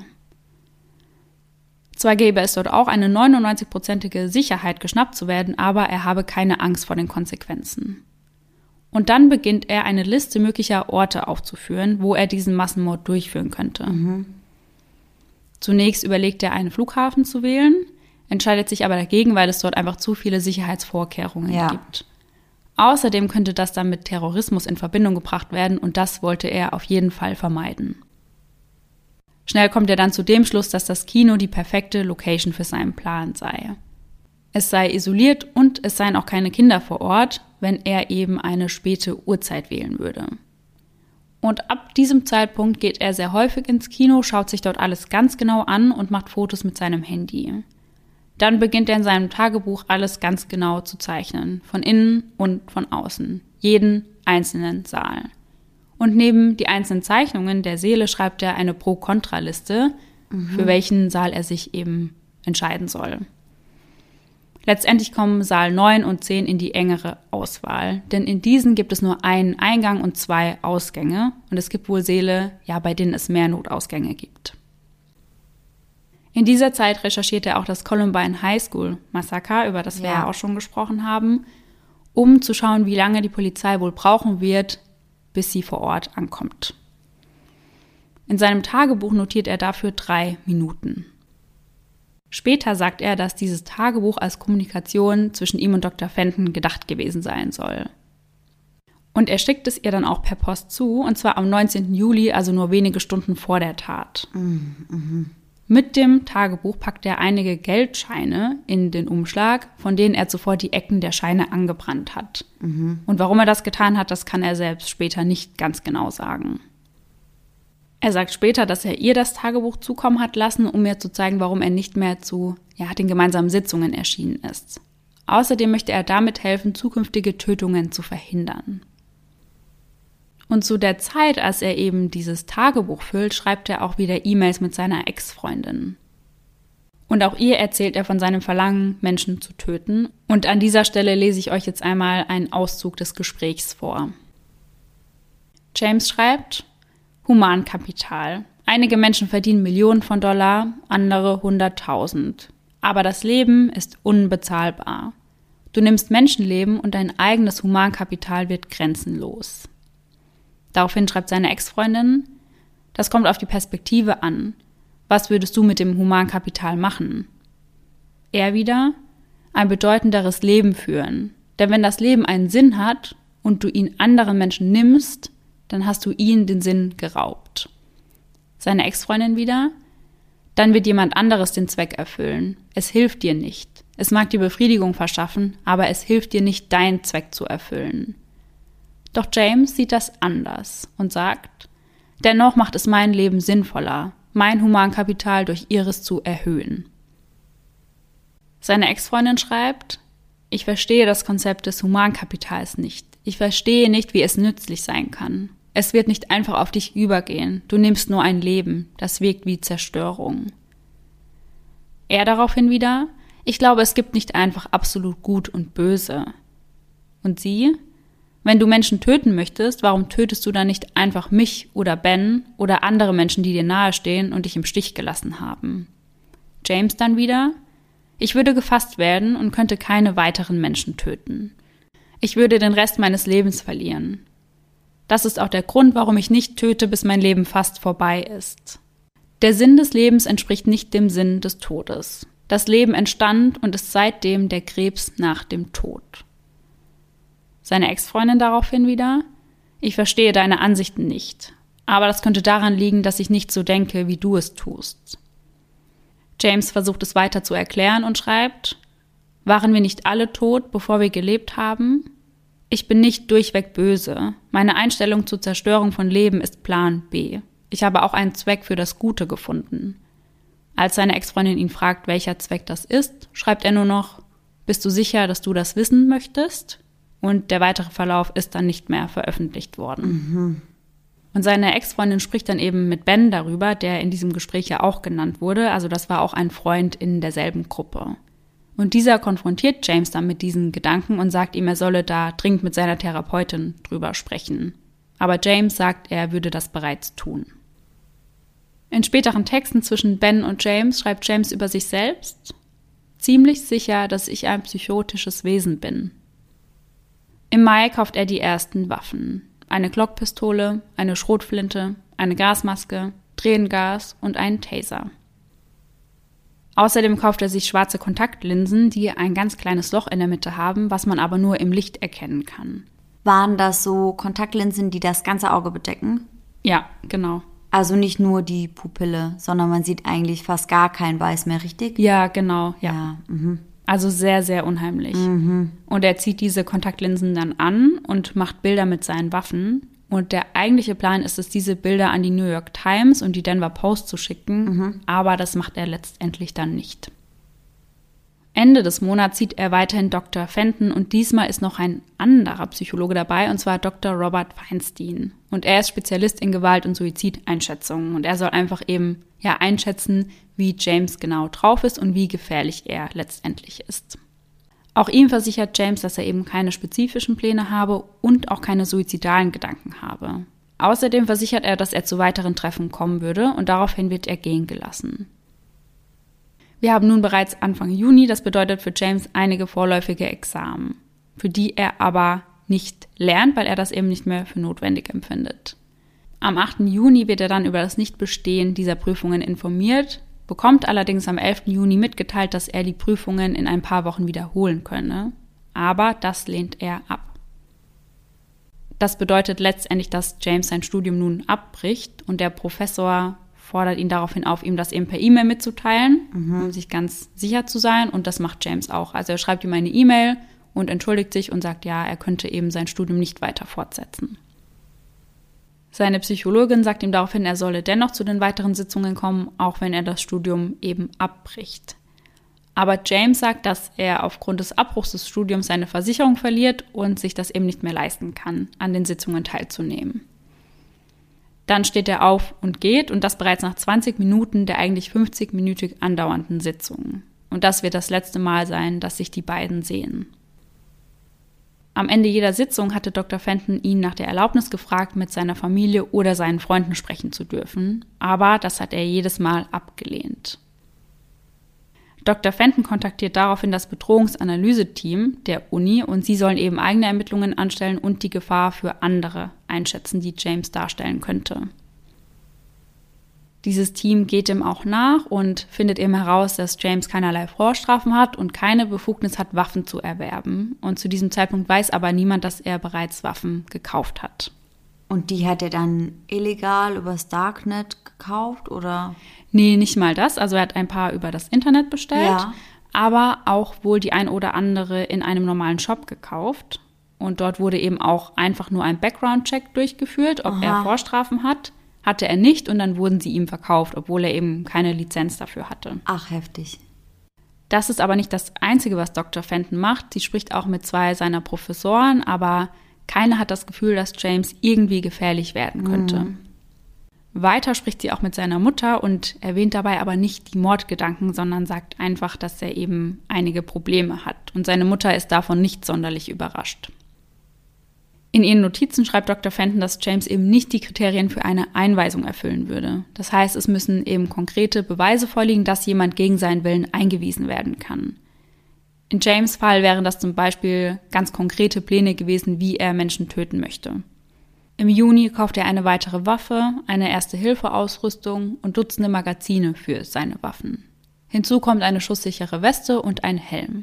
Zwar gäbe es dort auch eine 99%ige Sicherheit, geschnappt zu werden, aber er habe keine Angst vor den Konsequenzen. Und dann beginnt er, eine Liste möglicher Orte aufzuführen, wo er diesen Massenmord durchführen könnte. Zunächst überlegt er, einen Flughafen zu wählen, entscheidet sich aber dagegen, weil es dort einfach zu viele Sicherheitsvorkehrungen gibt. Außerdem könnte das dann mit Terrorismus in Verbindung gebracht werden und das wollte er auf jeden Fall vermeiden. Schnell kommt er dann zu dem Schluss, dass das Kino die perfekte Location für seinen Plan sei. Es sei isoliert und es seien auch keine Kinder vor Ort, wenn er eben eine späte Uhrzeit wählen würde. Und ab diesem Zeitpunkt geht er sehr häufig ins Kino, schaut sich dort alles ganz genau an und macht Fotos mit seinem Handy. Dann beginnt er in seinem Tagebuch alles ganz genau zu zeichnen, von innen und von außen, jeden einzelnen Saal. Und neben die einzelnen Zeichnungen der Seele schreibt er eine Pro-Kontra-Liste, für welchen Saal er sich eben entscheiden soll. Letztendlich kommen Saal 9 und 10 in die engere Auswahl, denn in diesen gibt es nur einen Eingang und 2 Ausgänge und es gibt wohl Säle, bei denen es mehr Notausgänge gibt. In dieser Zeit recherchiert er auch das Columbine High School Massaker, über das wir ja auch schon gesprochen haben, um zu schauen, wie lange die Polizei wohl brauchen wird, bis sie vor Ort ankommt. In seinem Tagebuch notiert er dafür 3 Minuten. Später sagt er, dass dieses Tagebuch als Kommunikation zwischen ihm und Dr. Fenton gedacht gewesen sein soll. Und er schickt es ihr dann auch per Post zu, und zwar am 19. Juli, also nur wenige Stunden vor der Tat. Mit dem Tagebuch packt er einige Geldscheine in den Umschlag, von denen er zuvor die Ecken der Scheine angebrannt hat. Und warum er das getan hat, das kann er selbst später nicht ganz genau sagen. Er sagt später, dass er ihr das Tagebuch zukommen hat lassen, um ihr zu zeigen, warum er nicht mehr zu den gemeinsamen Sitzungen erschienen ist. Außerdem möchte er damit helfen, zukünftige Tötungen zu verhindern. Und zu der Zeit, als er eben dieses Tagebuch füllt, schreibt er auch wieder E-Mails mit seiner Ex-Freundin. Und auch ihr erzählt er von seinem Verlangen, Menschen zu töten. Und an dieser Stelle lese ich euch jetzt einmal einen Auszug des Gesprächs vor. James schreibt: Humankapital. Einige Menschen verdienen Millionen von Dollar, andere 100.000. Aber das Leben ist unbezahlbar. Du nimmst Menschenleben und dein eigenes Humankapital wird grenzenlos. Daraufhin schreibt seine Ex-Freundin: Das kommt auf die Perspektive an. Was würdest du mit dem Humankapital machen? Er wieder: Ein bedeutenderes Leben führen. Denn wenn das Leben einen Sinn hat und du ihn anderen Menschen nimmst, dann hast du ihnen den Sinn geraubt. Seine Ex-Freundin wieder: Dann wird jemand anderes den Zweck erfüllen. Es hilft dir nicht. Es mag dir Befriedigung verschaffen, aber es hilft dir nicht, deinen Zweck zu erfüllen. Doch James sieht das anders und sagt: Dennoch macht es mein Leben sinnvoller, mein Humankapital durch ihres zu erhöhen. Seine Ex-Freundin schreibt: Ich verstehe das Konzept des Humankapitals nicht. Ich verstehe nicht, wie es nützlich sein kann. Es wird nicht einfach auf dich übergehen. Du nimmst nur ein Leben. Das wirkt wie Zerstörung. Er daraufhin wieder: Ich glaube, es gibt nicht einfach absolut gut und böse. Und sie: Wenn du Menschen töten möchtest, warum tötest du dann nicht einfach mich oder Ben oder andere Menschen, die dir nahestehen und dich im Stich gelassen haben? James dann wieder: Ich würde gefasst werden und könnte keine weiteren Menschen töten. Ich würde den Rest meines Lebens verlieren. Das ist auch der Grund, warum ich nicht töte, bis mein Leben fast vorbei ist. Der Sinn des Lebens entspricht nicht dem Sinn des Todes. Das Leben entstand und ist seitdem der Krebs nach dem Tod. Seine Ex-Freundin daraufhin wieder: Ich verstehe deine Ansichten nicht, aber das könnte daran liegen, dass ich nicht so denke, wie du es tust. James versucht es weiter zu erklären und schreibt: Waren wir nicht alle tot, bevor wir gelebt haben? Ich bin nicht durchweg böse. Meine Einstellung zur Zerstörung von Leben ist Plan B. Ich habe auch einen Zweck für das Gute gefunden. Als seine Ex-Freundin ihn fragt, welcher Zweck das ist, schreibt er nur noch: Bist du sicher, dass du das wissen möchtest? Und der weitere Verlauf ist dann nicht mehr veröffentlicht worden. Und seine Ex-Freundin spricht dann eben mit Ben darüber, der in diesem Gespräch ja auch genannt wurde. Also das war auch ein Freund in derselben Gruppe. Und dieser konfrontiert James dann mit diesen Gedanken und sagt ihm, er solle da dringend mit seiner Therapeutin drüber sprechen. Aber James sagt, er würde das bereits tun. In späteren Texten zwischen Ben und James schreibt James über sich selbst: Ziemlich sicher, dass ich ein psychotisches Wesen bin. Im Mai kauft er die ersten Waffen. Eine Glockpistole, eine Schrotflinte, eine Gasmaske, Tränengas und einen Taser. Außerdem kauft er sich schwarze Kontaktlinsen, die ein ganz kleines Loch in der Mitte haben, was man aber nur im Licht erkennen kann. Waren das so Kontaktlinsen, die das ganze Auge bedecken? Ja, genau. Also nicht nur die Pupille, sondern man sieht eigentlich fast gar kein Weiß mehr, richtig? Ja, genau. Ja. Mhm. Also sehr, sehr unheimlich. Und er zieht diese Kontaktlinsen dann an und macht Bilder mit seinen Waffen. Und der eigentliche Plan ist es, diese Bilder an die New York Times und die Denver Post zu schicken, aber das macht er letztendlich dann nicht. Ende des Monats sieht er weiterhin Dr. Fenton und diesmal ist noch ein anderer Psychologe dabei, und zwar Dr. Robert Feinstein. Und er ist Spezialist in Gewalt- und Suizideinschätzungen und er soll einfach eben einschätzen, wie James genau drauf ist und wie gefährlich er letztendlich ist. Auch ihm versichert James, dass er eben keine spezifischen Pläne habe und auch keine suizidalen Gedanken habe. Außerdem versichert er, dass er zu weiteren Treffen kommen würde und daraufhin wird er gehen gelassen. Wir haben nun bereits Anfang Juni, das bedeutet für James einige vorläufige Examen, für die er aber nicht lernt, weil er das eben nicht mehr für notwendig empfindet. Am 8. Juni wird er dann über das Nichtbestehen dieser Prüfungen informiert, bekommt allerdings am 11. Juni mitgeteilt, dass er die Prüfungen in ein paar Wochen wiederholen könne, aber das lehnt er ab. Das bedeutet letztendlich, dass James sein Studium nun abbricht und der Professor fordert ihn daraufhin auf, ihm das eben per E-Mail mitzuteilen, um sich ganz sicher zu sein, und das macht James auch. Also er schreibt ihm eine E-Mail und entschuldigt sich und sagt, ja, er könnte eben sein Studium nicht weiter fortsetzen. Seine Psychologin sagt ihm daraufhin, er solle dennoch zu den weiteren Sitzungen kommen, auch wenn er das Studium eben abbricht. Aber James sagt, dass er aufgrund des Abbruchs des Studiums seine Versicherung verliert und sich das eben nicht mehr leisten kann, an den Sitzungen teilzunehmen. Dann steht er auf und geht, und das bereits nach 20 Minuten der eigentlich 50-minütig andauernden Sitzung. Und das wird das letzte Mal sein, dass sich die beiden sehen. Am Ende jeder Sitzung hatte Dr. Fenton ihn nach der Erlaubnis gefragt, mit seiner Familie oder seinen Freunden sprechen zu dürfen, aber das hat er jedes Mal abgelehnt. Dr. Fenton kontaktiert daraufhin das Bedrohungsanalyse-Team der Uni und sie sollen eben eigene Ermittlungen anstellen und die Gefahr für andere einschätzen, die James darstellen könnte. Dieses Team geht ihm auch nach und findet eben heraus, dass James keinerlei Vorstrafen hat und keine Befugnis hat, Waffen zu erwerben. Und zu diesem Zeitpunkt weiß aber niemand, dass er bereits Waffen gekauft hat. Und die hat er dann illegal übers Darknet gekauft, oder? Nee, nicht mal das. Also er hat ein paar über das Internet bestellt, Ja. aber auch wohl die ein oder andere in einem normalen Shop gekauft. Und dort wurde eben auch einfach nur ein Background-Check durchgeführt, ob er Vorstrafen hat. Hatte er nicht und dann wurden sie ihm verkauft, obwohl er eben keine Lizenz dafür hatte. Ach, heftig. Das ist aber nicht das Einzige, was Dr. Fenton macht. Sie spricht auch mit 2 seiner Professoren, aber keiner hat das Gefühl, dass James irgendwie gefährlich werden könnte. Weiter spricht sie auch mit seiner Mutter und erwähnt dabei aber nicht die Mordgedanken, sondern sagt einfach, dass er eben einige Probleme hat. Und seine Mutter ist davon nicht sonderlich überrascht. In ihren Notizen schreibt Dr. Fenton, dass James eben nicht die Kriterien für eine Einweisung erfüllen würde. Das heißt, es müssen eben konkrete Beweise vorliegen, dass jemand gegen seinen Willen eingewiesen werden kann. In James' Fall wären das zum Beispiel ganz konkrete Pläne gewesen, wie er Menschen töten möchte. Im Juni kauft er eine weitere Waffe, eine Erste-Hilfe-Ausrüstung und Dutzende Magazine für seine Waffen. Hinzu kommt eine schusssichere Weste und ein Helm.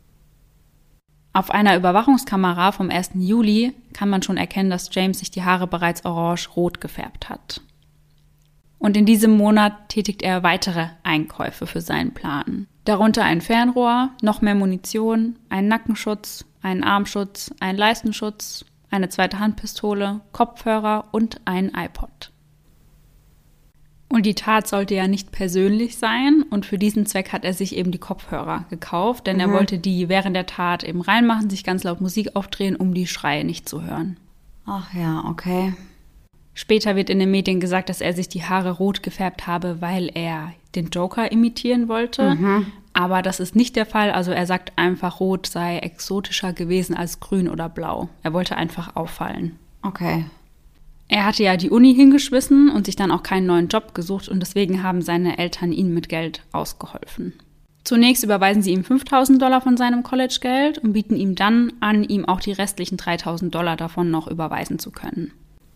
Auf einer Überwachungskamera vom 1. Juli kann man schon erkennen, dass James sich die Haare bereits orange-rot gefärbt hat. Und in diesem Monat tätigt er weitere Einkäufe für seinen Plan. Darunter ein Fernrohr, noch mehr Munition, einen Nackenschutz, einen Armschutz, einen Leistenschutz, eine zweite Handpistole, Kopfhörer und ein iPod. Und die Tat sollte ja nicht persönlich sein und für diesen Zweck hat er sich eben die Kopfhörer gekauft, denn er wollte die während der Tat eben reinmachen, sich ganz laut Musik aufdrehen, um die Schreie nicht zu hören. Ach ja, okay. Später wird in den Medien gesagt, dass er sich die Haare rot gefärbt habe, weil er den Joker imitieren wollte. Aber das ist nicht der Fall. Also er sagt einfach, rot sei exotischer gewesen als grün oder blau. Er wollte einfach auffallen. Okay. Er hatte ja die Uni hingeschmissen und sich dann auch keinen neuen Job gesucht und deswegen haben seine Eltern ihm mit Geld ausgeholfen. Zunächst überweisen sie ihm $5.000 von seinem Collegegeld und bieten ihm dann an, ihm auch die restlichen $3.000 davon noch überweisen zu können.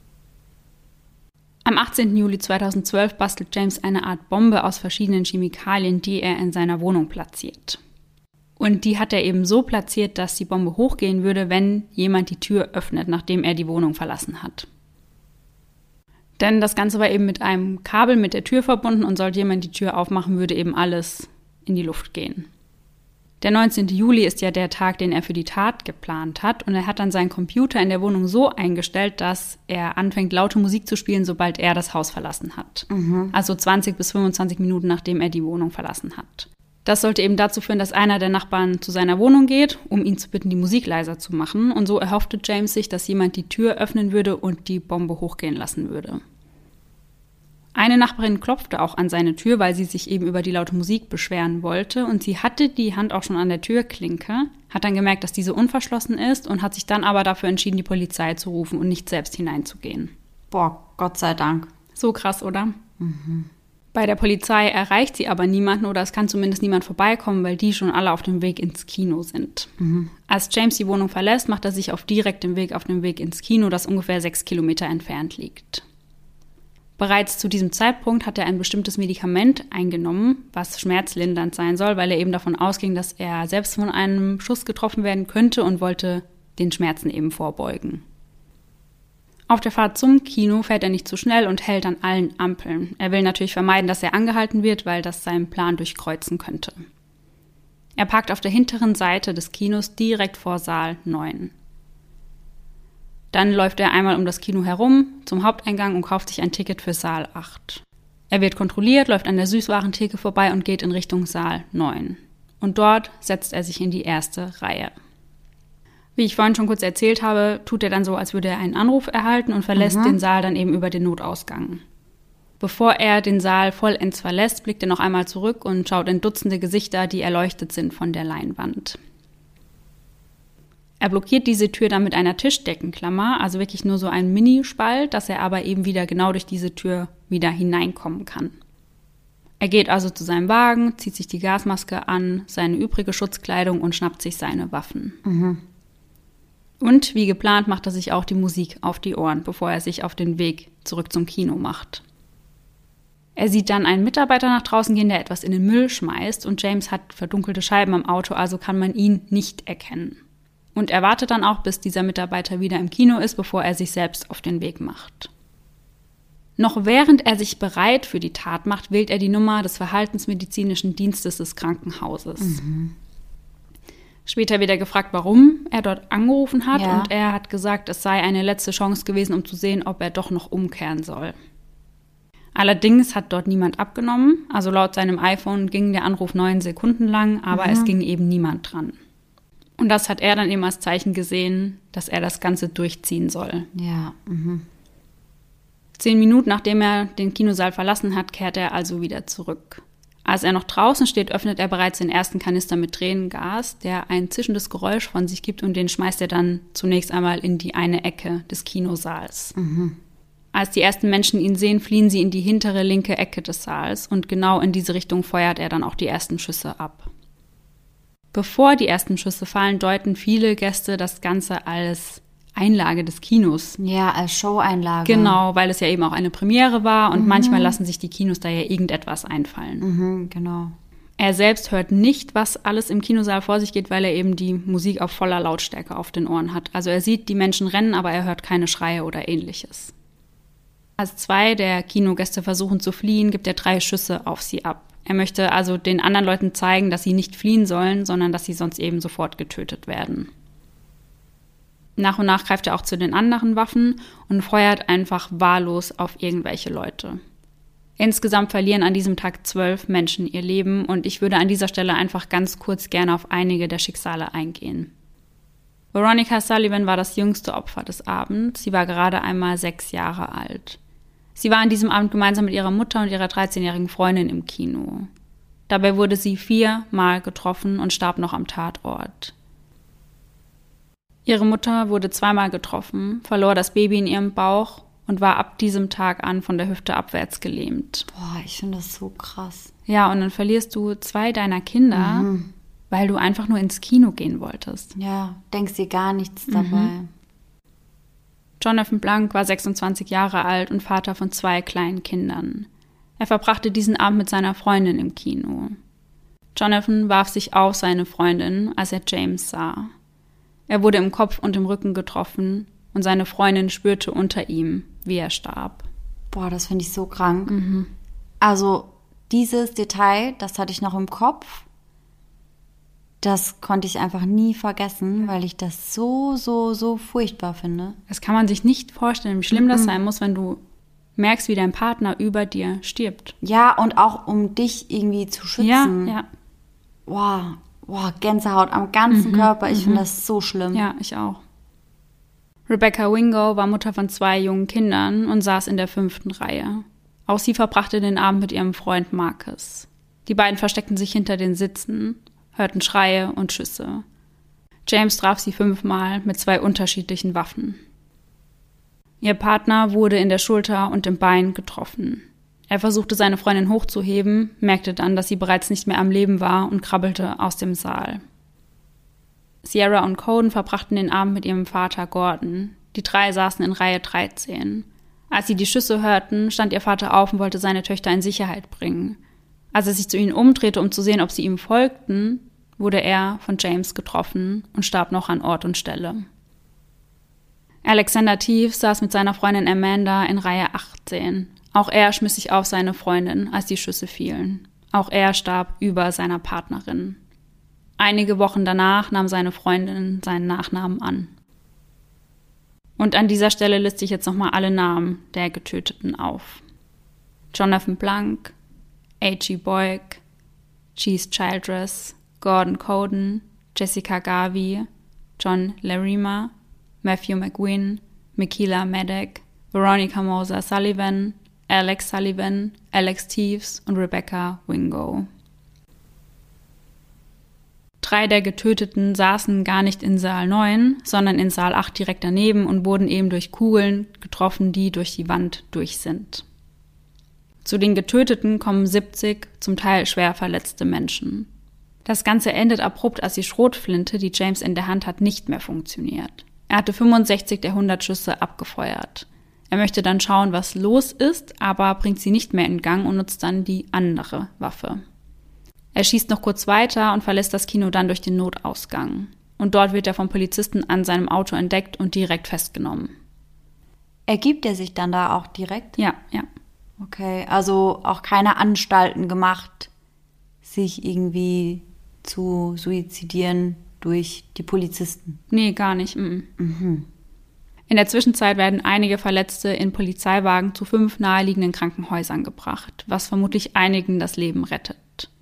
Am 18. Juli 2012 bastelt James eine Art Bombe aus verschiedenen Chemikalien, die er in seiner Wohnung platziert. Und die hat er eben so platziert, dass die Bombe hochgehen würde, wenn jemand die Tür öffnet, nachdem er die Wohnung verlassen hat. Denn das Ganze war eben mit einem Kabel mit der Tür verbunden und sollte jemand die Tür aufmachen, würde eben alles in die Luft gehen. Der 19. Juli ist ja der Tag, den er für die Tat geplant hat, und er hat dann seinen Computer in der Wohnung so eingestellt, dass er anfängt, laute Musik zu spielen, sobald er das Haus verlassen hat. Also 20 bis 25 Minuten, nachdem er die Wohnung verlassen hat. Das sollte eben dazu führen, dass einer der Nachbarn zu seiner Wohnung geht, um ihn zu bitten, die Musik leiser zu machen. Und so erhoffte James sich, dass jemand die Tür öffnen würde und die Bombe hochgehen lassen würde. Eine Nachbarin klopfte auch an seine Tür, weil sie sich eben über die laute Musik beschweren wollte. Und sie hatte die Hand auch schon an der Türklinke, hat dann gemerkt, dass diese unverschlossen ist und hat sich dann aber dafür entschieden, die Polizei zu rufen und nicht selbst hineinzugehen. Boah, Gott sei Dank. So krass, oder? Bei der Polizei erreicht sie aber niemanden, oder es kann zumindest niemand vorbeikommen, weil die schon alle auf dem Weg ins Kino sind. Als James die Wohnung verlässt, macht er sich auf direktem Weg auf dem Weg ins Kino, das ungefähr 6 Kilometer entfernt liegt. Bereits zu diesem Zeitpunkt hat er ein bestimmtes Medikament eingenommen, was schmerzlindernd sein soll, weil er eben davon ausging, dass er selbst von einem Schuss getroffen werden könnte und wollte den Schmerzen eben vorbeugen. Auf der Fahrt zum Kino fährt er nicht zu schnell und hält an allen Ampeln. Er will natürlich vermeiden, dass er angehalten wird, weil das seinen Plan durchkreuzen könnte. Er parkt auf der hinteren Seite des Kinos direkt vor Saal 9. Dann läuft er einmal um das Kino herum zum Haupteingang und kauft sich ein Ticket für Saal 8. Er wird kontrolliert, läuft an der Süßwarentheke vorbei und geht in Richtung Saal 9. Und dort setzt er sich in die erste Reihe. Wie ich vorhin schon kurz erzählt habe, tut er dann so, als würde er einen Anruf erhalten und verlässt den Saal dann eben über den Notausgang. Bevor er den Saal vollends verlässt, blickt er noch einmal zurück und schaut in Dutzende Gesichter, die erleuchtet sind von der Leinwand. Er blockiert diese Tür dann mit einer Tischdeckenklammer, also wirklich nur so ein Minispalt, dass er aber eben wieder genau durch diese Tür wieder hineinkommen kann. Er geht also zu seinem Wagen, zieht sich die Gasmaske an, seine übrige Schutzkleidung und schnappt sich seine Waffen. Und wie geplant macht er sich auch die Musik auf die Ohren, bevor er sich auf den Weg zurück zum Kino macht. Er sieht dann einen Mitarbeiter nach draußen gehen, der etwas in den Müll schmeißt, und James hat verdunkelte Scheiben am Auto, also kann man ihn nicht erkennen. Und er wartet dann auch, bis dieser Mitarbeiter wieder im Kino ist, bevor er sich selbst auf den Weg macht. Noch während er sich bereit für die Tat macht, wählt er die Nummer des Verhaltensmedizinischen Dienstes des Krankenhauses. Später wird er gefragt, warum er dort angerufen hat, und er hat gesagt, es sei eine letzte Chance gewesen, um zu sehen, ob er doch noch umkehren soll. Allerdings hat dort niemand abgenommen, also laut seinem iPhone ging der Anruf 9 Sekunden lang, aber es ging eben niemand dran. Und das hat er dann eben als Zeichen gesehen, dass er das Ganze durchziehen soll. 10 Minuten nachdem er den Kinosaal verlassen hat, kehrt er also wieder zurück. Als er noch draußen steht, öffnet er bereits den ersten Kanister mit Tränengas, der ein zischendes Geräusch von sich gibt, und den schmeißt er dann zunächst einmal in die eine Ecke des Kinosaals. Als die ersten Menschen ihn sehen, fliehen sie in die hintere linke Ecke des Saals, und genau in diese Richtung feuert er dann auch die ersten Schüsse ab. Bevor die ersten Schüsse fallen, deuten viele Gäste das Ganze als Einlage des Kinos. Ja, als Show-Einlage. Genau, weil es ja eben auch eine Premiere war und manchmal lassen sich die Kinos da ja irgendetwas einfallen. Genau. Er selbst hört nicht, was alles im Kinosaal vor sich geht, weil er eben die Musik auf voller Lautstärke auf den Ohren hat. Also er sieht die Menschen rennen, aber er hört keine Schreie oder Ähnliches. Als 2 der Kinogäste versuchen zu fliehen, gibt er 3 Schüsse auf sie ab. Er möchte also den anderen Leuten zeigen, dass sie nicht fliehen sollen, sondern dass sie sonst eben sofort getötet werden. Nach und nach greift er auch zu den anderen Waffen und feuert einfach wahllos auf irgendwelche Leute. Insgesamt verlieren an diesem Tag 12 Menschen ihr Leben, und ich würde an dieser Stelle einfach ganz kurz gerne auf einige der Schicksale eingehen. Veronica Sullivan war das jüngste Opfer des Abends. Sie war gerade einmal 6 Jahre alt. Sie war an diesem Abend gemeinsam mit ihrer Mutter und ihrer 13-jährigen Freundin im Kino. Dabei wurde sie 4-mal getroffen und starb noch am Tatort. Ihre Mutter wurde 2-mal getroffen, verlor das Baby in ihrem Bauch und war ab diesem Tag an von der Hüfte abwärts gelähmt. Boah, ich finde das so krass. Ja, und dann verlierst du 2 deiner Kinder, weil du einfach nur ins Kino gehen wolltest. Ja, denkst dir gar nichts dabei. Jonathan Blank war 26 Jahre alt und Vater von 2 kleinen Kindern. Er verbrachte diesen Abend mit seiner Freundin im Kino. Jonathan warf sich auf seine Freundin, als er James sah. Er wurde im Kopf und im Rücken getroffen und seine Freundin spürte unter ihm, wie er starb. Boah, das finde ich so krank. Also dieses Detail, das hatte ich noch im Kopf. Das konnte ich einfach nie vergessen, weil ich das so, so, so furchtbar finde. Das kann man sich nicht vorstellen, wie schlimm das sein muss, wenn du merkst, wie dein Partner über dir stirbt. Ja, und auch um dich irgendwie zu schützen. Ja. Wow, Gänsehaut am ganzen Körper. Ich finde das so schlimm. Ja, ich auch. Rebecca Wingo war Mutter von 2 jungen Kindern und saß in der 5. Reihe. Auch sie verbrachte den Abend mit ihrem Freund Marcus. Die beiden versteckten sich hinter den Sitzen, hörten Schreie und Schüsse. James traf sie 5-mal mit 2 unterschiedlichen Waffen. Ihr Partner wurde in der Schulter und im Bein getroffen. Er versuchte, seine Freundin hochzuheben, merkte dann, dass sie bereits nicht mehr am Leben war und krabbelte aus dem Saal. Sierra und Coden verbrachten den Abend mit ihrem Vater Gordon. Die 3 saßen in Reihe 13. Als sie die Schüsse hörten, stand ihr Vater auf und wollte seine Töchter in Sicherheit bringen. Als er sich zu ihnen umdrehte, um zu sehen, ob sie ihm folgten, wurde er von James getroffen und starb noch an Ort und Stelle. Alexander Teaves saß mit seiner Freundin Amanda in Reihe 18. Auch er schmiss sich auf seine Freundin, als die Schüsse fielen. Auch er starb über seiner Partnerin. Einige Wochen danach nahm seine Freundin seinen Nachnamen an. Und an dieser Stelle liste ich jetzt nochmal alle Namen der Getöteten auf. Jonathan Blank, A.G. Boyk, Cheese Childress, Gordon Coden, Jessica Garvey, John Larima, Matthew McGuinn, Michaela Maddock, Veronica Moser Sullivan, Alex Sullivan, Alex Teaves und Rebecca Wingo. 3 der Getöteten saßen gar nicht in Saal 9, sondern in Saal 8 direkt daneben und wurden eben durch Kugeln getroffen, die durch die Wand durch sind. Zu den Getöteten kommen 70 zum Teil schwer verletzte Menschen. Das Ganze endet abrupt, als die Schrotflinte, die James in der Hand hat, nicht mehr funktioniert. Er hatte 65 der 100 Schüsse abgefeuert. Er möchte dann schauen, was los ist, aber bringt sie nicht mehr in Gang und nutzt dann die andere Waffe. Er schießt noch kurz weiter und verlässt das Kino dann durch den Notausgang. Und dort wird er vom Polizisten an seinem Auto entdeckt und direkt festgenommen. Ergibt er sich dann da auch direkt? Ja. Okay, also auch keine Anstalten gemacht, sich irgendwie zu suizidieren durch die Polizisten? Nee, gar nicht. In der Zwischenzeit werden einige Verletzte in Polizeiwagen zu 5 naheliegenden Krankenhäusern gebracht, was vermutlich einigen das Leben rettet.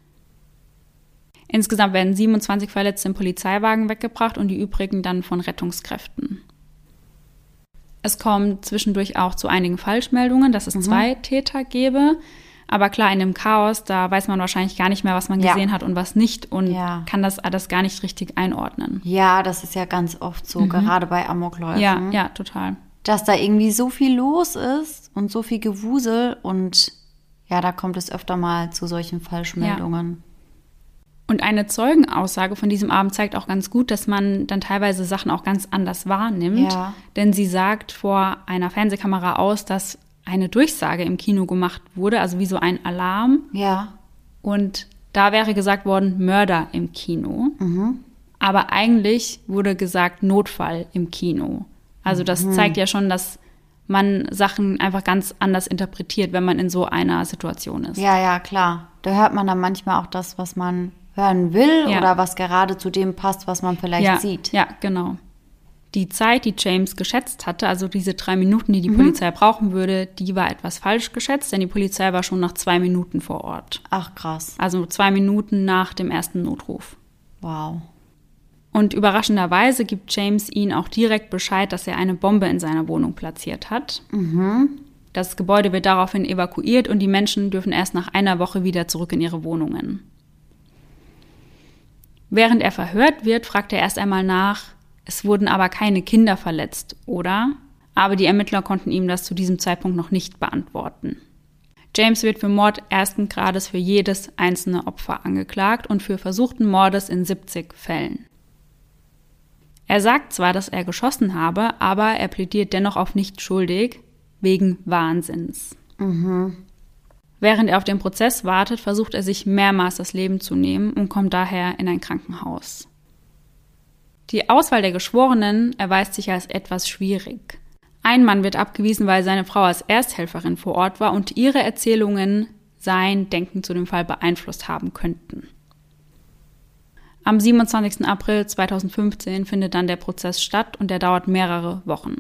Insgesamt werden 27 Verletzte in Polizeiwagen weggebracht und die übrigen dann von Rettungskräften. Es kommt zwischendurch auch zu einigen Falschmeldungen, dass es 2 Täter gäbe. Aber klar, in dem Chaos, da weiß man wahrscheinlich gar nicht mehr, was man gesehen hat und was nicht und kann das alles gar nicht richtig einordnen. Ja, das ist ja ganz oft so, gerade bei Amokläufen. Ja, total. Dass da irgendwie so viel los ist und so viel Gewusel und ja, da kommt es öfter mal zu solchen Falschmeldungen. Ja. Und eine Zeugenaussage von diesem Abend zeigt auch ganz gut, dass man dann teilweise Sachen auch ganz anders wahrnimmt. Ja. Denn sie sagt vor einer Fernsehkamera aus, dass eine Durchsage im Kino gemacht wurde, also wie so ein Alarm. Ja. Und da wäre gesagt worden, Mörder im Kino. Aber eigentlich wurde gesagt, Notfall im Kino. Also das zeigt ja schon, dass man Sachen einfach ganz anders interpretiert, wenn man in so einer Situation ist. Ja, klar. Da hört man dann manchmal auch das, was man hören will oder was gerade zu dem passt, was man vielleicht sieht. Ja, genau. Die Zeit, die James geschätzt hatte, also diese 3 Minuten, die die Polizei brauchen würde, die war etwas falsch geschätzt, denn die Polizei war schon nach 2 Minuten vor Ort. Ach, krass. Also 2 Minuten nach dem ersten Notruf. Wow. Und überraschenderweise gibt James ihnen auch direkt Bescheid, dass er eine Bombe in seiner Wohnung platziert hat. Das Gebäude wird daraufhin evakuiert und die Menschen dürfen erst nach einer Woche wieder zurück in ihre Wohnungen. Während er verhört wird, fragt er erst einmal nach, es wurden aber keine Kinder verletzt, oder? Aber die Ermittler konnten ihm das zu diesem Zeitpunkt noch nicht beantworten. James wird für Mord 1. Grades für jedes einzelne Opfer angeklagt und für versuchten Mordes in 70 Fällen. Er sagt zwar, dass er geschossen habe, aber er plädiert dennoch auf nicht schuldig, wegen Wahnsinns. Während er auf den Prozess wartet, versucht er sich mehrmals das Leben zu nehmen und kommt daher in ein Krankenhaus. Die Auswahl der Geschworenen erweist sich als etwas schwierig. Ein Mann wird abgewiesen, weil seine Frau als Ersthelferin vor Ort war und ihre Erzählungen sein Denken zu dem Fall beeinflusst haben könnten. Am 27. April 2015 findet dann der Prozess statt und der dauert mehrere Wochen.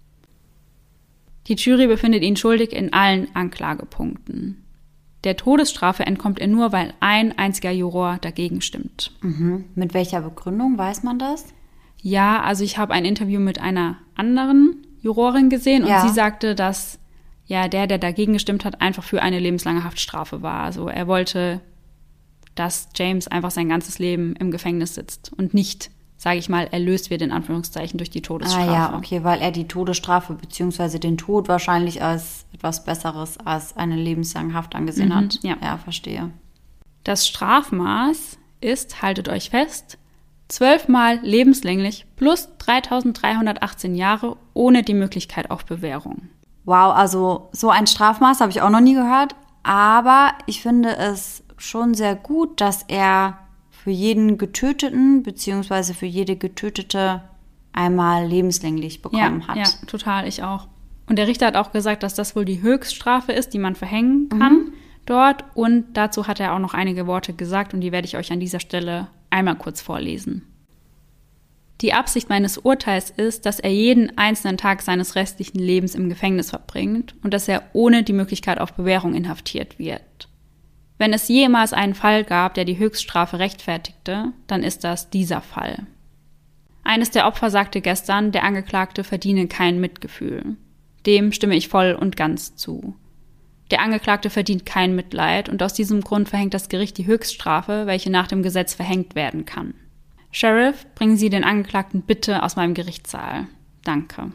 Die Jury befindet ihn schuldig in allen Anklagepunkten. Der Todesstrafe entkommt er nur, weil ein einziger Juror dagegen stimmt. Mit welcher Begründung, weiß man das? Ja, also ich habe ein Interview mit einer anderen Jurorin gesehen und sie sagte, dass ja der dagegen gestimmt hat, einfach für eine lebenslange Haftstrafe war. Also er wollte, dass James einfach sein ganzes Leben im Gefängnis sitzt und nicht, sage ich mal, erlöst wird in Anführungszeichen durch die Todesstrafe. Ah ja, okay, weil er die Todesstrafe bzw. den Tod wahrscheinlich als etwas Besseres als eine lebenslange Haft angesehen hat. Ja, verstehe. Das Strafmaß ist, haltet euch fest, 12 Mal lebenslänglich plus 3.318 Jahre ohne die Möglichkeit auf Bewährung. Wow, also so ein Strafmaß habe ich auch noch nie gehört, aber ich finde es schon sehr gut, dass er für jeden Getöteten bzw. für jede Getötete einmal lebenslänglich bekommen hat. Ja, total, ich auch. Und der Richter hat auch gesagt, dass das wohl die Höchststrafe ist, die man verhängen kann dort. Und dazu hat er auch noch einige Worte gesagt und die werde ich euch an dieser Stelle einmal kurz vorlesen. Die Absicht meines Urteils ist, dass er jeden einzelnen Tag seines restlichen Lebens im Gefängnis verbringt und dass er ohne die Möglichkeit auf Bewährung inhaftiert wird. Wenn es jemals einen Fall gab, der die Höchststrafe rechtfertigte, dann ist das dieser Fall. Eines der Opfer sagte gestern, der Angeklagte verdiene kein Mitgefühl. Dem stimme ich voll und ganz zu. Der Angeklagte verdient kein Mitleid und aus diesem Grund verhängt das Gericht die Höchststrafe, welche nach dem Gesetz verhängt werden kann. Sheriff, bringen Sie den Angeklagten bitte aus meinem Gerichtssaal. Danke.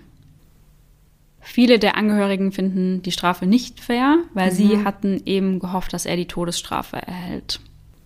Viele der Angehörigen finden die Strafe nicht fair, weil sie hatten eben gehofft, dass er die Todesstrafe erhält.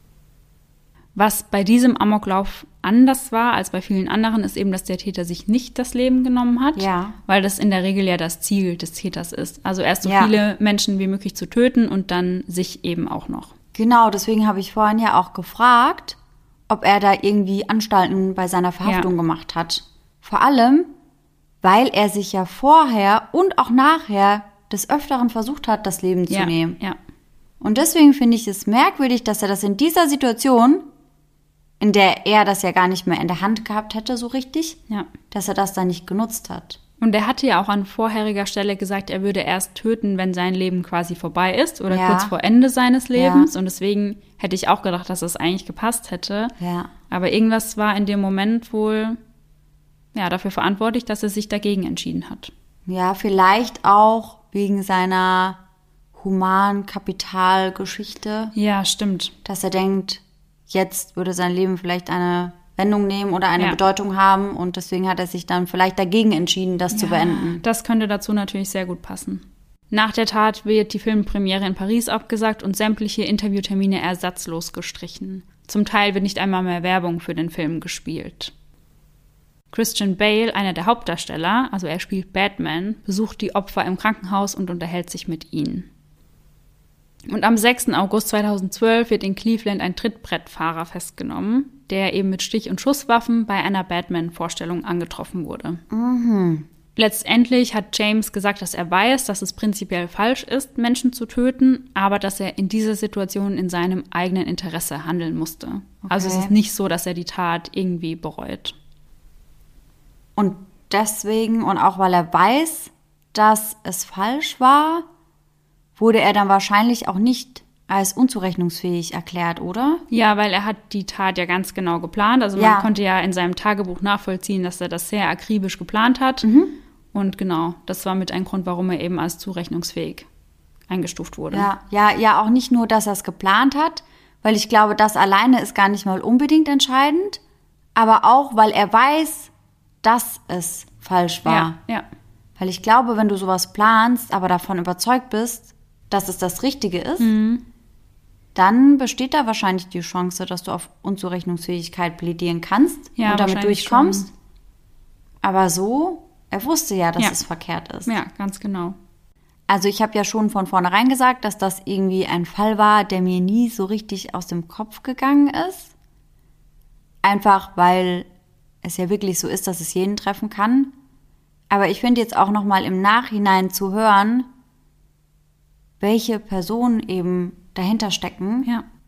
Was bei diesem Amoklauf anders war als bei vielen anderen, ist eben, dass der Täter sich nicht das Leben genommen hat, weil das in der Regel ja das Ziel des Täters ist. Also erst so viele Menschen wie möglich zu töten und dann sich eben auch noch. Genau, deswegen habe ich vorhin ja auch gefragt, ob er da irgendwie Anstalten bei seiner Verhaftung gemacht hat. Vor allem, weil er sich ja vorher und auch nachher des Öfteren versucht hat, das Leben zu nehmen. Ja. Und deswegen finde ich es merkwürdig, dass er das in dieser Situation, in der er das ja gar nicht mehr in der Hand gehabt hätte, so richtig, dass er das dann nicht genutzt hat. Und er hatte ja auch an vorheriger Stelle gesagt, er würde erst töten, wenn sein Leben quasi vorbei ist oder kurz vor Ende seines Lebens. Und deswegen hätte ich auch gedacht, dass es eigentlich gepasst hätte. Ja. Aber irgendwas war in dem Moment wohl dafür verantwortlich, dass er sich dagegen entschieden hat. Ja, vielleicht auch wegen seiner Humankapitalgeschichte. Ja, stimmt. Dass er denkt, jetzt würde sein Leben vielleicht eine Wendung nehmen oder eine Bedeutung haben und deswegen hat er sich dann vielleicht dagegen entschieden, das zu beenden. Das könnte dazu natürlich sehr gut passen. Nach der Tat wird die Filmpremiere in Paris abgesagt und sämtliche Interviewtermine ersatzlos gestrichen. Zum Teil wird nicht einmal mehr Werbung für den Film gespielt. Christian Bale, einer der Hauptdarsteller, also er spielt Batman, besucht die Opfer im Krankenhaus und unterhält sich mit ihnen. Und am 6. August 2012 wird in Cleveland ein Trittbrettfahrer festgenommen, der eben mit Stich- und Schusswaffen bei einer Batman-Vorstellung angetroffen wurde. Letztendlich hat James gesagt, dass er weiß, dass es prinzipiell falsch ist, Menschen zu töten, aber dass er in dieser Situation in seinem eigenen Interesse handeln musste. Okay. Also es ist nicht so, dass er die Tat irgendwie bereut. Und deswegen und auch weil er weiß, dass es falsch war, wurde er dann wahrscheinlich auch nicht als unzurechnungsfähig erklärt, oder? Ja, weil er hat die Tat ja ganz genau geplant. Also man konnte ja in seinem Tagebuch nachvollziehen, dass er das sehr akribisch geplant hat. Und genau, das war mit ein Grund, warum er eben als zurechnungsfähig eingestuft wurde. Ja, auch nicht nur, dass er es geplant hat, weil ich glaube, das alleine ist gar nicht mal unbedingt entscheidend, aber auch, weil er weiß, dass es falsch war. Ja. Weil ich glaube, wenn du sowas planst, aber davon überzeugt bist, dass es das Richtige ist, dann besteht da wahrscheinlich die Chance, dass du auf Unzurechnungsfähigkeit plädieren kannst und damit durchkommst. Schon. Aber so, er wusste ja, dass es verkehrt ist. Ja, ganz genau. Also ich habe ja schon von vornherein gesagt, dass das irgendwie ein Fall war, der mir nie so richtig aus dem Kopf gegangen ist. Einfach, weil es ja wirklich so ist, dass es jeden treffen kann. Aber ich finde jetzt auch noch mal im Nachhinein zu hören, welche Personen eben dahinter stecken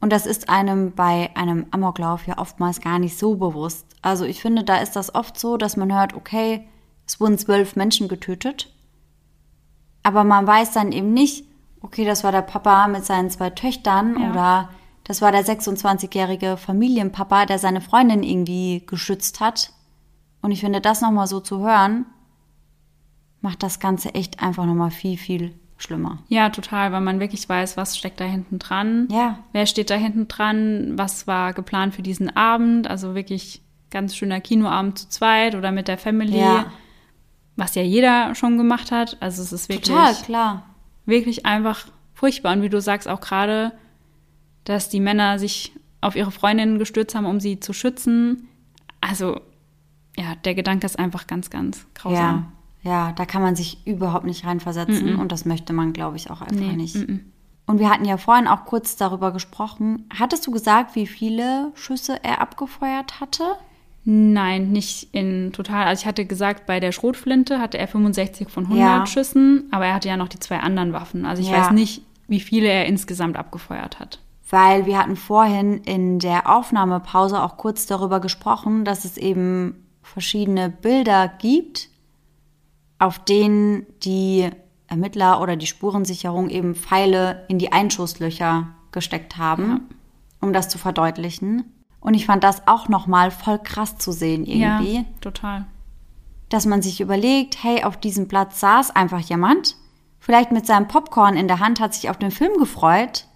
Und das ist einem bei einem Amoklauf ja oftmals gar nicht so bewusst. Also ich finde, da ist das oft so, dass man hört, okay, es wurden 12 Menschen getötet. Aber man weiß dann eben nicht, okay, das war der Papa mit seinen 2 Töchtern oder das war der 26-jährige Familienpapa, der seine Freundin irgendwie geschützt hat. Und ich finde, das nochmal so zu hören, macht das Ganze echt einfach nochmal viel, viel schlimmer. Ja, total, weil man wirklich weiß, was steckt da hinten dran. Ja. Wer steht da hinten dran? Was war geplant für diesen Abend? Also wirklich ganz schöner Kinoabend zu zweit oder mit der Family. Ja. Was ja jeder schon gemacht hat. Also es ist wirklich, Total, klar. wirklich einfach furchtbar. Und wie du sagst auch gerade, dass die Männer sich auf ihre Freundinnen gestürzt haben, um sie zu schützen. Also ja, der Gedanke ist einfach ganz, ganz grausam. Ja, da kann man sich überhaupt nicht reinversetzen und das möchte man, glaube ich, auch einfach nicht. Und wir hatten ja vorhin auch kurz darüber gesprochen. Hattest du gesagt, wie viele Schüsse er abgefeuert hatte? Nein, nicht in total. Also ich hatte gesagt, bei der Schrotflinte hatte er 65 von 100 Schüssen, aber er hatte ja noch die 2 anderen Waffen. Also ich weiß nicht, wie viele er insgesamt abgefeuert hat. Weil wir hatten vorhin in der Aufnahmepause auch kurz darüber gesprochen, dass es eben verschiedene Bilder gibt, auf denen die Ermittler oder die Spurensicherung eben Pfeile in die Einschusslöcher gesteckt haben, um das zu verdeutlichen. Und ich fand das auch nochmal voll krass zu sehen irgendwie. Ja, total. Dass man sich überlegt, hey, auf diesem Platz saß einfach jemand, vielleicht mit seinem Popcorn in der Hand, hat sich auf den Film gefreut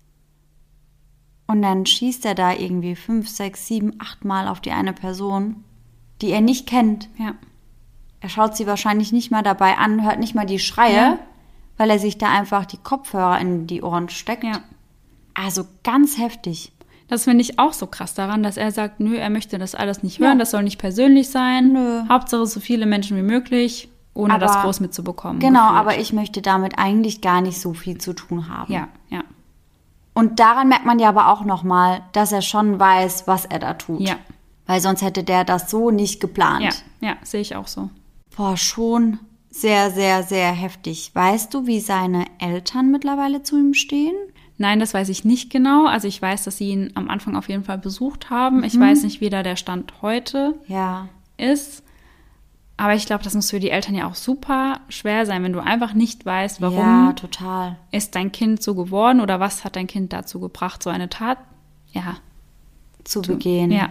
und dann schießt er da irgendwie 5, 6, 7, 8 Mal auf die eine Person, die er nicht kennt. Ja. Er schaut sie wahrscheinlich nicht mal dabei an, hört nicht mal die Schreie, weil er sich da einfach die Kopfhörer in die Ohren steckt. Ja. Also ganz heftig. Das finde ich auch so krass daran, dass er sagt, nö, er möchte das alles nicht hören, das soll nicht persönlich sein. Nö. Hauptsache so viele Menschen wie möglich, ohne Aber- das groß mitzubekommen. Genau, gefühlt. aber ich möchte damit eigentlich gar nicht so viel zu tun haben. Ja. Und daran merkt man ja aber auch nochmal, dass er schon weiß, was er da tut. Ja. Weil sonst hätte der das so nicht geplant. Ja, sehe ich auch so. Boah, schon sehr, sehr, sehr heftig. Weißt du, wie seine Eltern mittlerweile zu ihm stehen? Nein, das weiß ich nicht genau. Also ich weiß, dass sie ihn am Anfang auf jeden Fall besucht haben. Ich weiß nicht, wie da der Stand heute Ja. ist. Aber ich glaube, das muss für die Eltern ja auch super schwer sein, wenn du einfach nicht weißt, Ja, warum total. ist dein Kind so geworden oder was hat dein Kind dazu gebracht, so eine Tat, Zu begehen. Ja,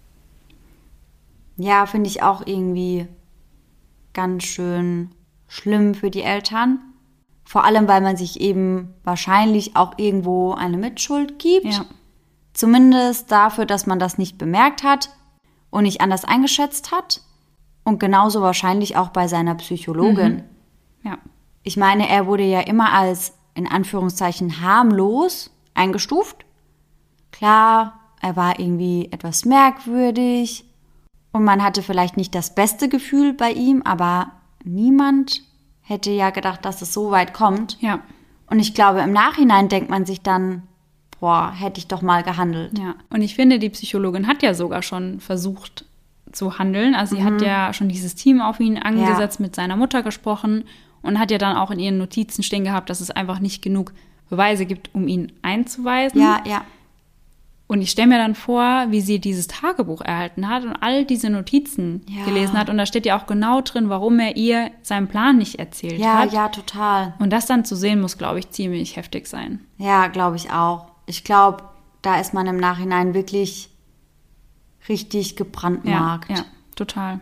Ja, finde ich auch irgendwie ganz schön schlimm für die Eltern. Vor allem, weil man sich eben wahrscheinlich auch irgendwo eine Mitschuld gibt. ja, Zumindest dafür, dass man das nicht bemerkt hat und nicht anders eingeschätzt hat. Und genauso wahrscheinlich auch bei seiner Psychologin. ja, Ich meine, er wurde ja immer als, in Anführungszeichen, harmlos eingestuft. Klar, er war irgendwie etwas merkwürdig und man hatte vielleicht nicht das beste Gefühl bei ihm, aber niemand hätte ja gedacht, dass es so weit kommt. ja. Und ich glaube, im Nachhinein denkt man sich dann, boah, hätte ich doch mal gehandelt. Ja, und ich finde, die Psychologin hat ja sogar schon versucht zu handeln. Also sie hat ja schon dieses Team auf ihn angesetzt, mit seiner Mutter gesprochen und hat ja dann auch in ihren Notizen stehen gehabt, dass es einfach nicht genug Beweise gibt, um ihn einzuweisen. Ja. Und ich stelle mir dann vor, wie sie dieses Tagebuch erhalten hat und all diese Notizen gelesen hat. Und da steht ja auch genau drin, warum er ihr seinen Plan nicht erzählt hat. Ja, total. Und das dann zu sehen, muss, glaube ich, ziemlich heftig sein. Ja, glaube ich auch. Ich glaube, da ist man im Nachhinein wirklich richtig gebrandmarkt. Ja, total.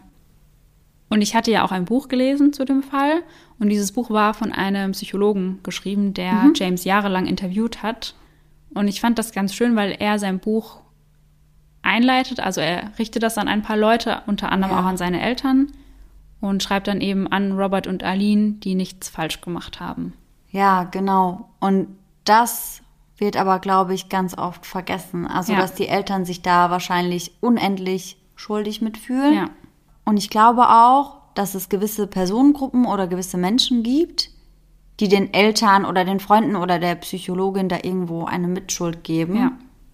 Und ich hatte ja auch ein Buch gelesen zu dem Fall. Und dieses Buch war von einem Psychologen geschrieben, der James jahrelang interviewt hat. Und ich fand das ganz schön, weil er sein Buch einleitet. Also er richtet das an ein paar Leute, unter anderem auch an seine Eltern. Und schreibt dann eben an Robert und Arlene, die nichts falsch gemacht haben. Ja, genau. Und das wird aber, glaube ich, ganz oft vergessen. Also, dass die Eltern sich da wahrscheinlich unendlich schuldig mitfühlen. Ja. Und ich glaube auch, dass es gewisse Personengruppen oder gewisse Menschen gibt, die den Eltern oder den Freunden oder der Psychologin da irgendwo eine Mitschuld geben. Ja.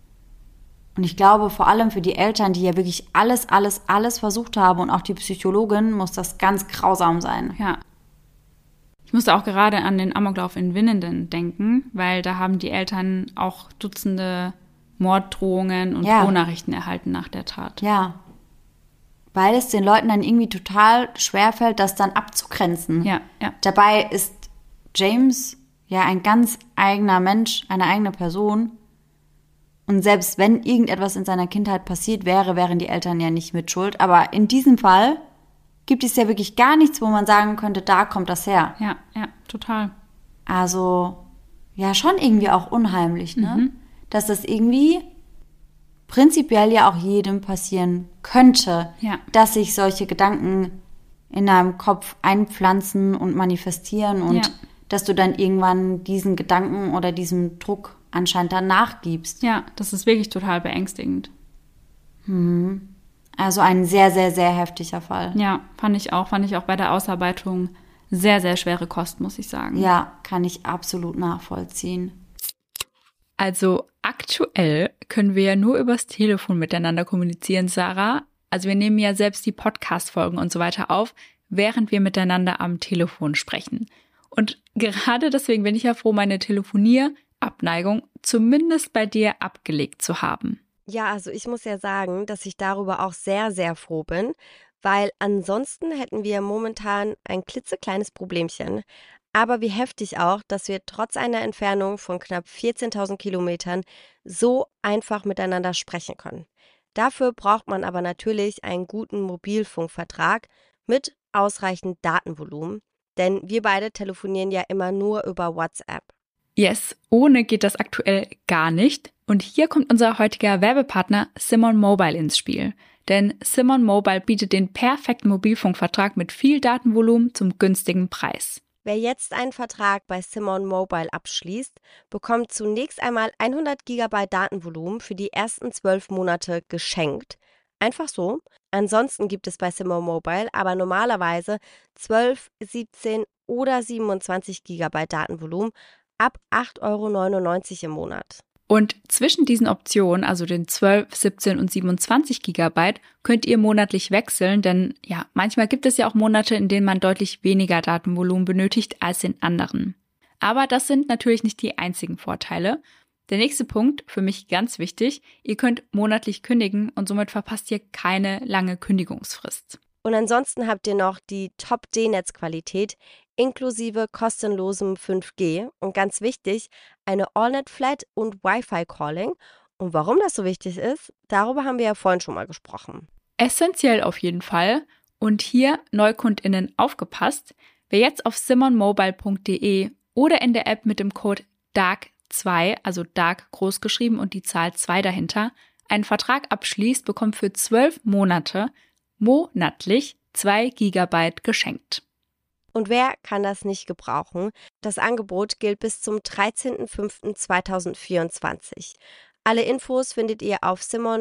Und ich glaube, vor allem für die Eltern, die ja wirklich alles versucht haben und auch die Psychologin, muss das ganz grausam sein. Ja. Ich musste auch gerade an den Amoklauf in Winnenden denken, weil da haben die Eltern auch Dutzende Morddrohungen und Drohnachrichten erhalten nach der Tat. Ja. Weil es den Leuten dann irgendwie total schwerfällt, das dann abzugrenzen. Ja. Dabei ist James ja ein ganz eigener Mensch, eine eigene Person. Und selbst wenn irgendetwas in seiner Kindheit passiert wäre, wären die Eltern ja nicht mit schuld. Aber in diesem Fall gibt es ja wirklich gar nichts, wo man sagen könnte, da kommt das her. Ja, total. Also, ja, schon irgendwie auch unheimlich, ne? Dass das irgendwie prinzipiell ja auch jedem passieren könnte, dass sich solche Gedanken in deinem Kopf einpflanzen und manifestieren und dass du dann irgendwann diesen Gedanken oder diesem Druck anscheinend dann nachgibst. Ja, das ist wirklich total beängstigend. Also ein sehr, sehr, sehr heftiger Fall. Ja, fand ich auch bei der Ausarbeitung sehr, sehr schwere Kost, muss ich sagen. Ja, kann ich absolut nachvollziehen. Also aktuell können wir ja nur übers Telefon miteinander kommunizieren, Sarah. Also wir nehmen ja selbst die Podcast-Folgen und so weiter auf, während wir miteinander am Telefon sprechen. Und gerade deswegen bin ich ja froh, meine Telefonierabneigung zumindest bei dir abgelegt zu haben. Ja, also ich muss ja sagen, dass ich darüber auch sehr, sehr froh bin, weil ansonsten hätten wir momentan ein klitzekleines Problemchen. Aber wie heftig auch, dass wir trotz einer Entfernung von knapp 14.000 Kilometern so einfach miteinander sprechen können. Dafür braucht man aber natürlich einen guten Mobilfunkvertrag mit ausreichend Datenvolumen, denn wir beide telefonieren ja immer nur über WhatsApp. Yes, ohne geht das aktuell gar nicht. Und hier kommt unser heutiger Werbepartner Simon Mobile ins Spiel. Denn Simon Mobile bietet den perfekten Mobilfunkvertrag mit viel Datenvolumen zum günstigen Preis. Wer jetzt einen Vertrag bei Simon Mobile abschließt, bekommt zunächst einmal 100 GB Datenvolumen für die ersten 12 Monate geschenkt. Einfach so. Ansonsten gibt es bei Simon Mobile aber normalerweise 12, 17 oder 27 GB Datenvolumen ab 8,99 € im Monat. Und zwischen diesen Optionen, also den 12, 17 und 27 Gigabyte, könnt ihr monatlich wechseln, denn ja, manchmal gibt es ja auch Monate, in denen man deutlich weniger Datenvolumen benötigt als in anderen. Aber das sind natürlich nicht die einzigen Vorteile. Der nächste Punkt, für mich ganz wichtig, ihr könnt monatlich kündigen und somit verpasst ihr keine lange Kündigungsfrist. Und ansonsten habt ihr noch die Top-D-Netzqualität inklusive kostenlosem 5G und ganz wichtig, eine AllNet-Flat und Wi-Fi-Calling. Und warum das so wichtig ist, darüber haben wir ja vorhin schon mal gesprochen. Essentiell auf jeden Fall. Und hier NeukundInnen aufgepasst, wer jetzt auf simonmobile.de oder in der App mit dem Code DARK2, also DARK groß geschrieben und die Zahl 2 dahinter, einen Vertrag abschließt, bekommt für 12 Monate monatlich 2 Gigabyte geschenkt. Und wer kann das nicht gebrauchen? Das Angebot gilt bis zum 13.05.2024. Alle Infos findet ihr auf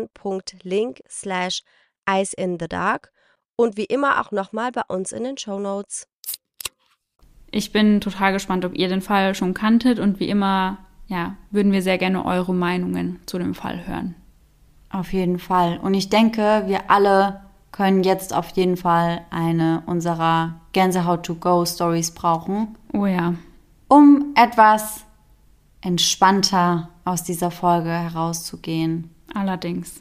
simon.link/eyes-in-the-dark und wie immer auch nochmal bei uns in den Shownotes. Ich bin total gespannt, ob ihr den Fall schon kanntet und wie immer, ja, würden wir sehr gerne eure Meinungen zu dem Fall hören. Auf jeden Fall. Und ich denke, wir alle können jetzt auf jeden Fall eine unserer Gänsehaut-to-go-Stories brauchen. Oh ja. Um etwas entspannter aus dieser Folge herauszugehen. Allerdings.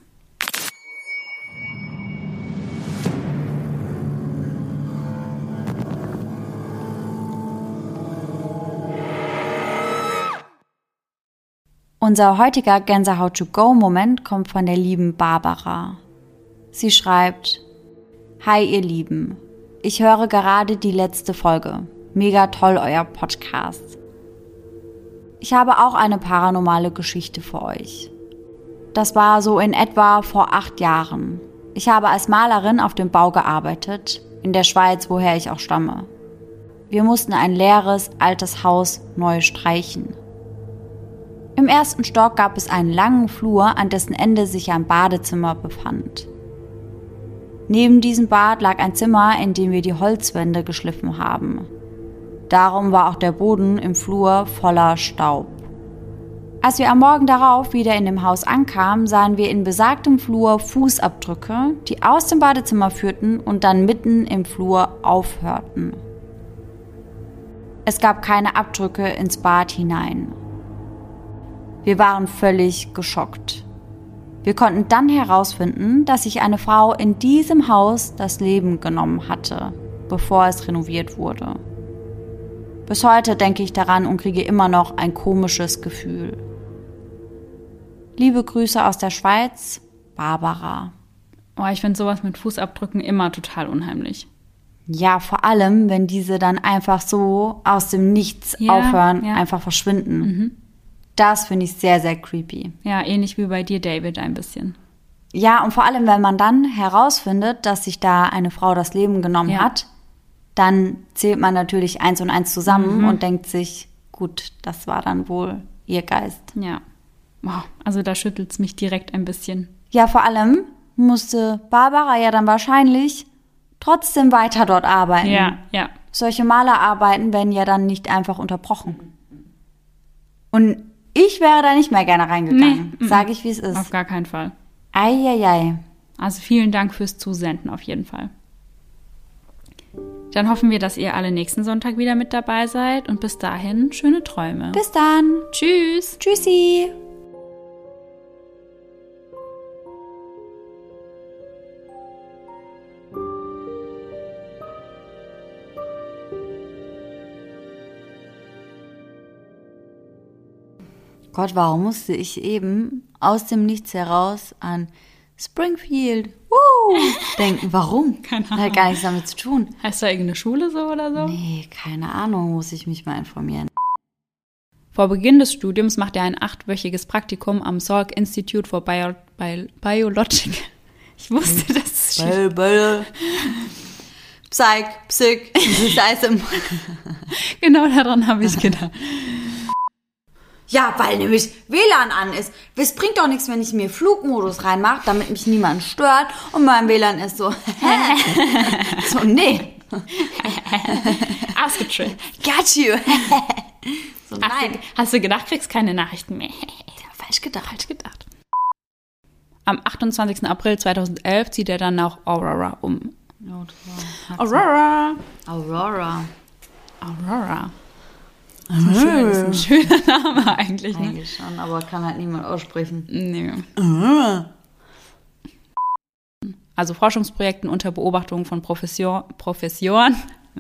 Unser heutiger Gänsehaut-to-go-Moment kommt von der lieben Barbara. Sie schreibt: Hi ihr Lieben, ich höre gerade die letzte Folge. Mega toll euer Podcast. Ich habe auch eine paranormale Geschichte für euch. Das war so in etwa vor 8 Jahren. Ich habe als Malerin auf dem Bau gearbeitet, in der Schweiz, woher ich auch stamme. Wir mussten ein leeres, altes Haus neu streichen. Im ersten Stock gab es einen langen Flur, an dessen Ende sich ein Badezimmer befand. Neben diesem Bad lag ein Zimmer, in dem wir die Holzwände geschliffen haben. Darum war auch der Boden im Flur voller Staub. Als wir am Morgen darauf wieder in dem Haus ankamen, sahen wir in besagtem Flur Fußabdrücke, die aus dem Badezimmer führten und dann mitten im Flur aufhörten. Es gab keine Abdrücke ins Bad hinein. Wir waren völlig geschockt. Wir konnten dann herausfinden, dass sich eine Frau in diesem Haus das Leben genommen hatte, bevor es renoviert wurde. Bis heute denke ich daran und kriege immer noch ein komisches Gefühl. Liebe Grüße aus der Schweiz, Barbara. Oh, ich finde sowas mit Fußabdrücken immer total unheimlich. Ja, vor allem, wenn diese dann einfach so aus dem Nichts aufhören, einfach verschwinden. Mhm. Das finde ich sehr, sehr creepy. Ja, ähnlich wie bei dir, David, ein bisschen. Ja, und vor allem, wenn man dann herausfindet, dass sich da eine Frau das Leben genommen hat, dann zählt man natürlich 1 und 1 zusammen und denkt sich, gut, das war dann wohl ihr Geist. Ja. Wow, also da schüttelt es mich direkt ein bisschen. Ja, vor allem musste Barbara ja dann wahrscheinlich trotzdem weiter dort arbeiten. Ja, ja. Solche Malerarbeiten werden ja dann nicht einfach unterbrochen. Und ich wäre da nicht mehr gerne reingegangen, sage ich, wie es ist. Auf gar keinen Fall. Eieiei. Also vielen Dank fürs Zusenden auf jeden Fall. Dann hoffen wir, dass ihr alle nächsten Sonntag wieder mit dabei seid und bis dahin schöne Träume. Bis dann. Tschüss. Tschüssi. Gott, warum musste ich eben aus dem Nichts heraus an Springfield denken? Warum? Keine Ahnung. Hat gar nichts damit zu tun. Heißt da irgendeine Schule so oder so? Nee, keine Ahnung, muss ich mich mal informieren. Vor Beginn des Studiums macht er ein 8-wöchiges Praktikum am Salk Institute for Biologic. Ich wusste, dass es Psych, genau daran habe ich gedacht. Ja, weil nämlich WLAN an ist. Es bringt doch nichts, wenn ich mir Flugmodus reinmache, damit mich niemand stört. Und mein WLAN ist so, so, nee. Ausgetrippt. Got you. So, nein. Hast du gedacht, kriegst keine Nachrichten mehr? Falsch gedacht. Am 28. April 2011 zieht er dann nach Aurora um. Aurora. Das ist ein schöner Name eigentlich. Ne? Eigentlich schon, aber kann halt niemand aussprechen. Nee. Also Forschungsprojekten unter Beobachtung von Professoren.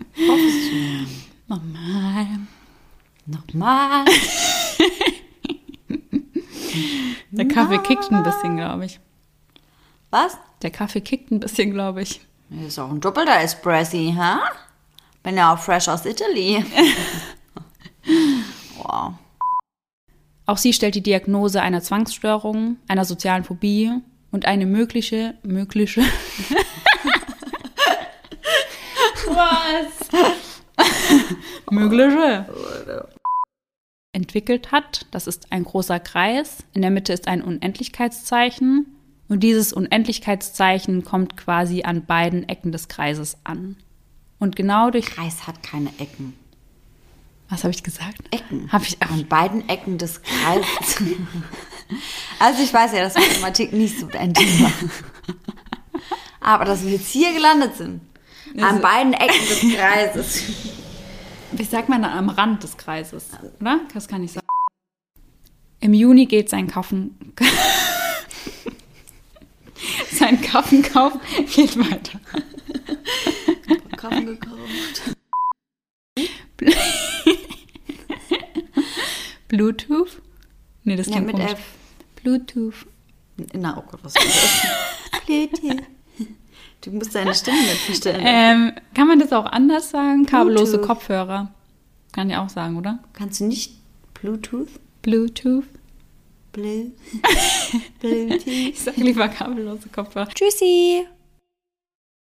Nochmal. Der Kaffee kickt ein bisschen, glaube ich. Was? Der Kaffee kickt ein bisschen, glaube ich. Das ist auch ein doppelter Espressi, ha? Bin ja auch fresh aus Italy. Wow. Auch sie stellt die Diagnose einer Zwangsstörung, einer sozialen Phobie und eine mögliche entwickelt hat. Das ist ein großer Kreis. In der Mitte ist ein Unendlichkeitszeichen. Und dieses Unendlichkeitszeichen kommt quasi an beiden Ecken des Kreises an. Und genau durch... Kreis hat keine Ecken. Was habe ich gesagt? Ecken. Habe ich auch. An beiden Ecken des Kreises. Also ich weiß ja, dass Mathematik nicht so dein Thema. Aber dass wir jetzt hier gelandet sind. An beiden Ecken des Kreises. Wie sagt man dann am Rand des Kreises? Oder? Das kann ich sagen. Im Juni geht sein Kaffenkauf geht weiter. Kaffen gekauft. Bluetooth? Nee, das klingt mit komisch. F. Bluetooth. Na, oh Gott, was ist das? Bluetooth. Du musst deine Stimme nicht verstellen. Kann man das auch anders sagen? Kabellose Bluetooth. Kopfhörer. Kann ich auch sagen, oder? Kannst du nicht Bluetooth? Bluetooth. Bluetooth. Ich sage lieber kabellose Kopfhörer. Tschüssi.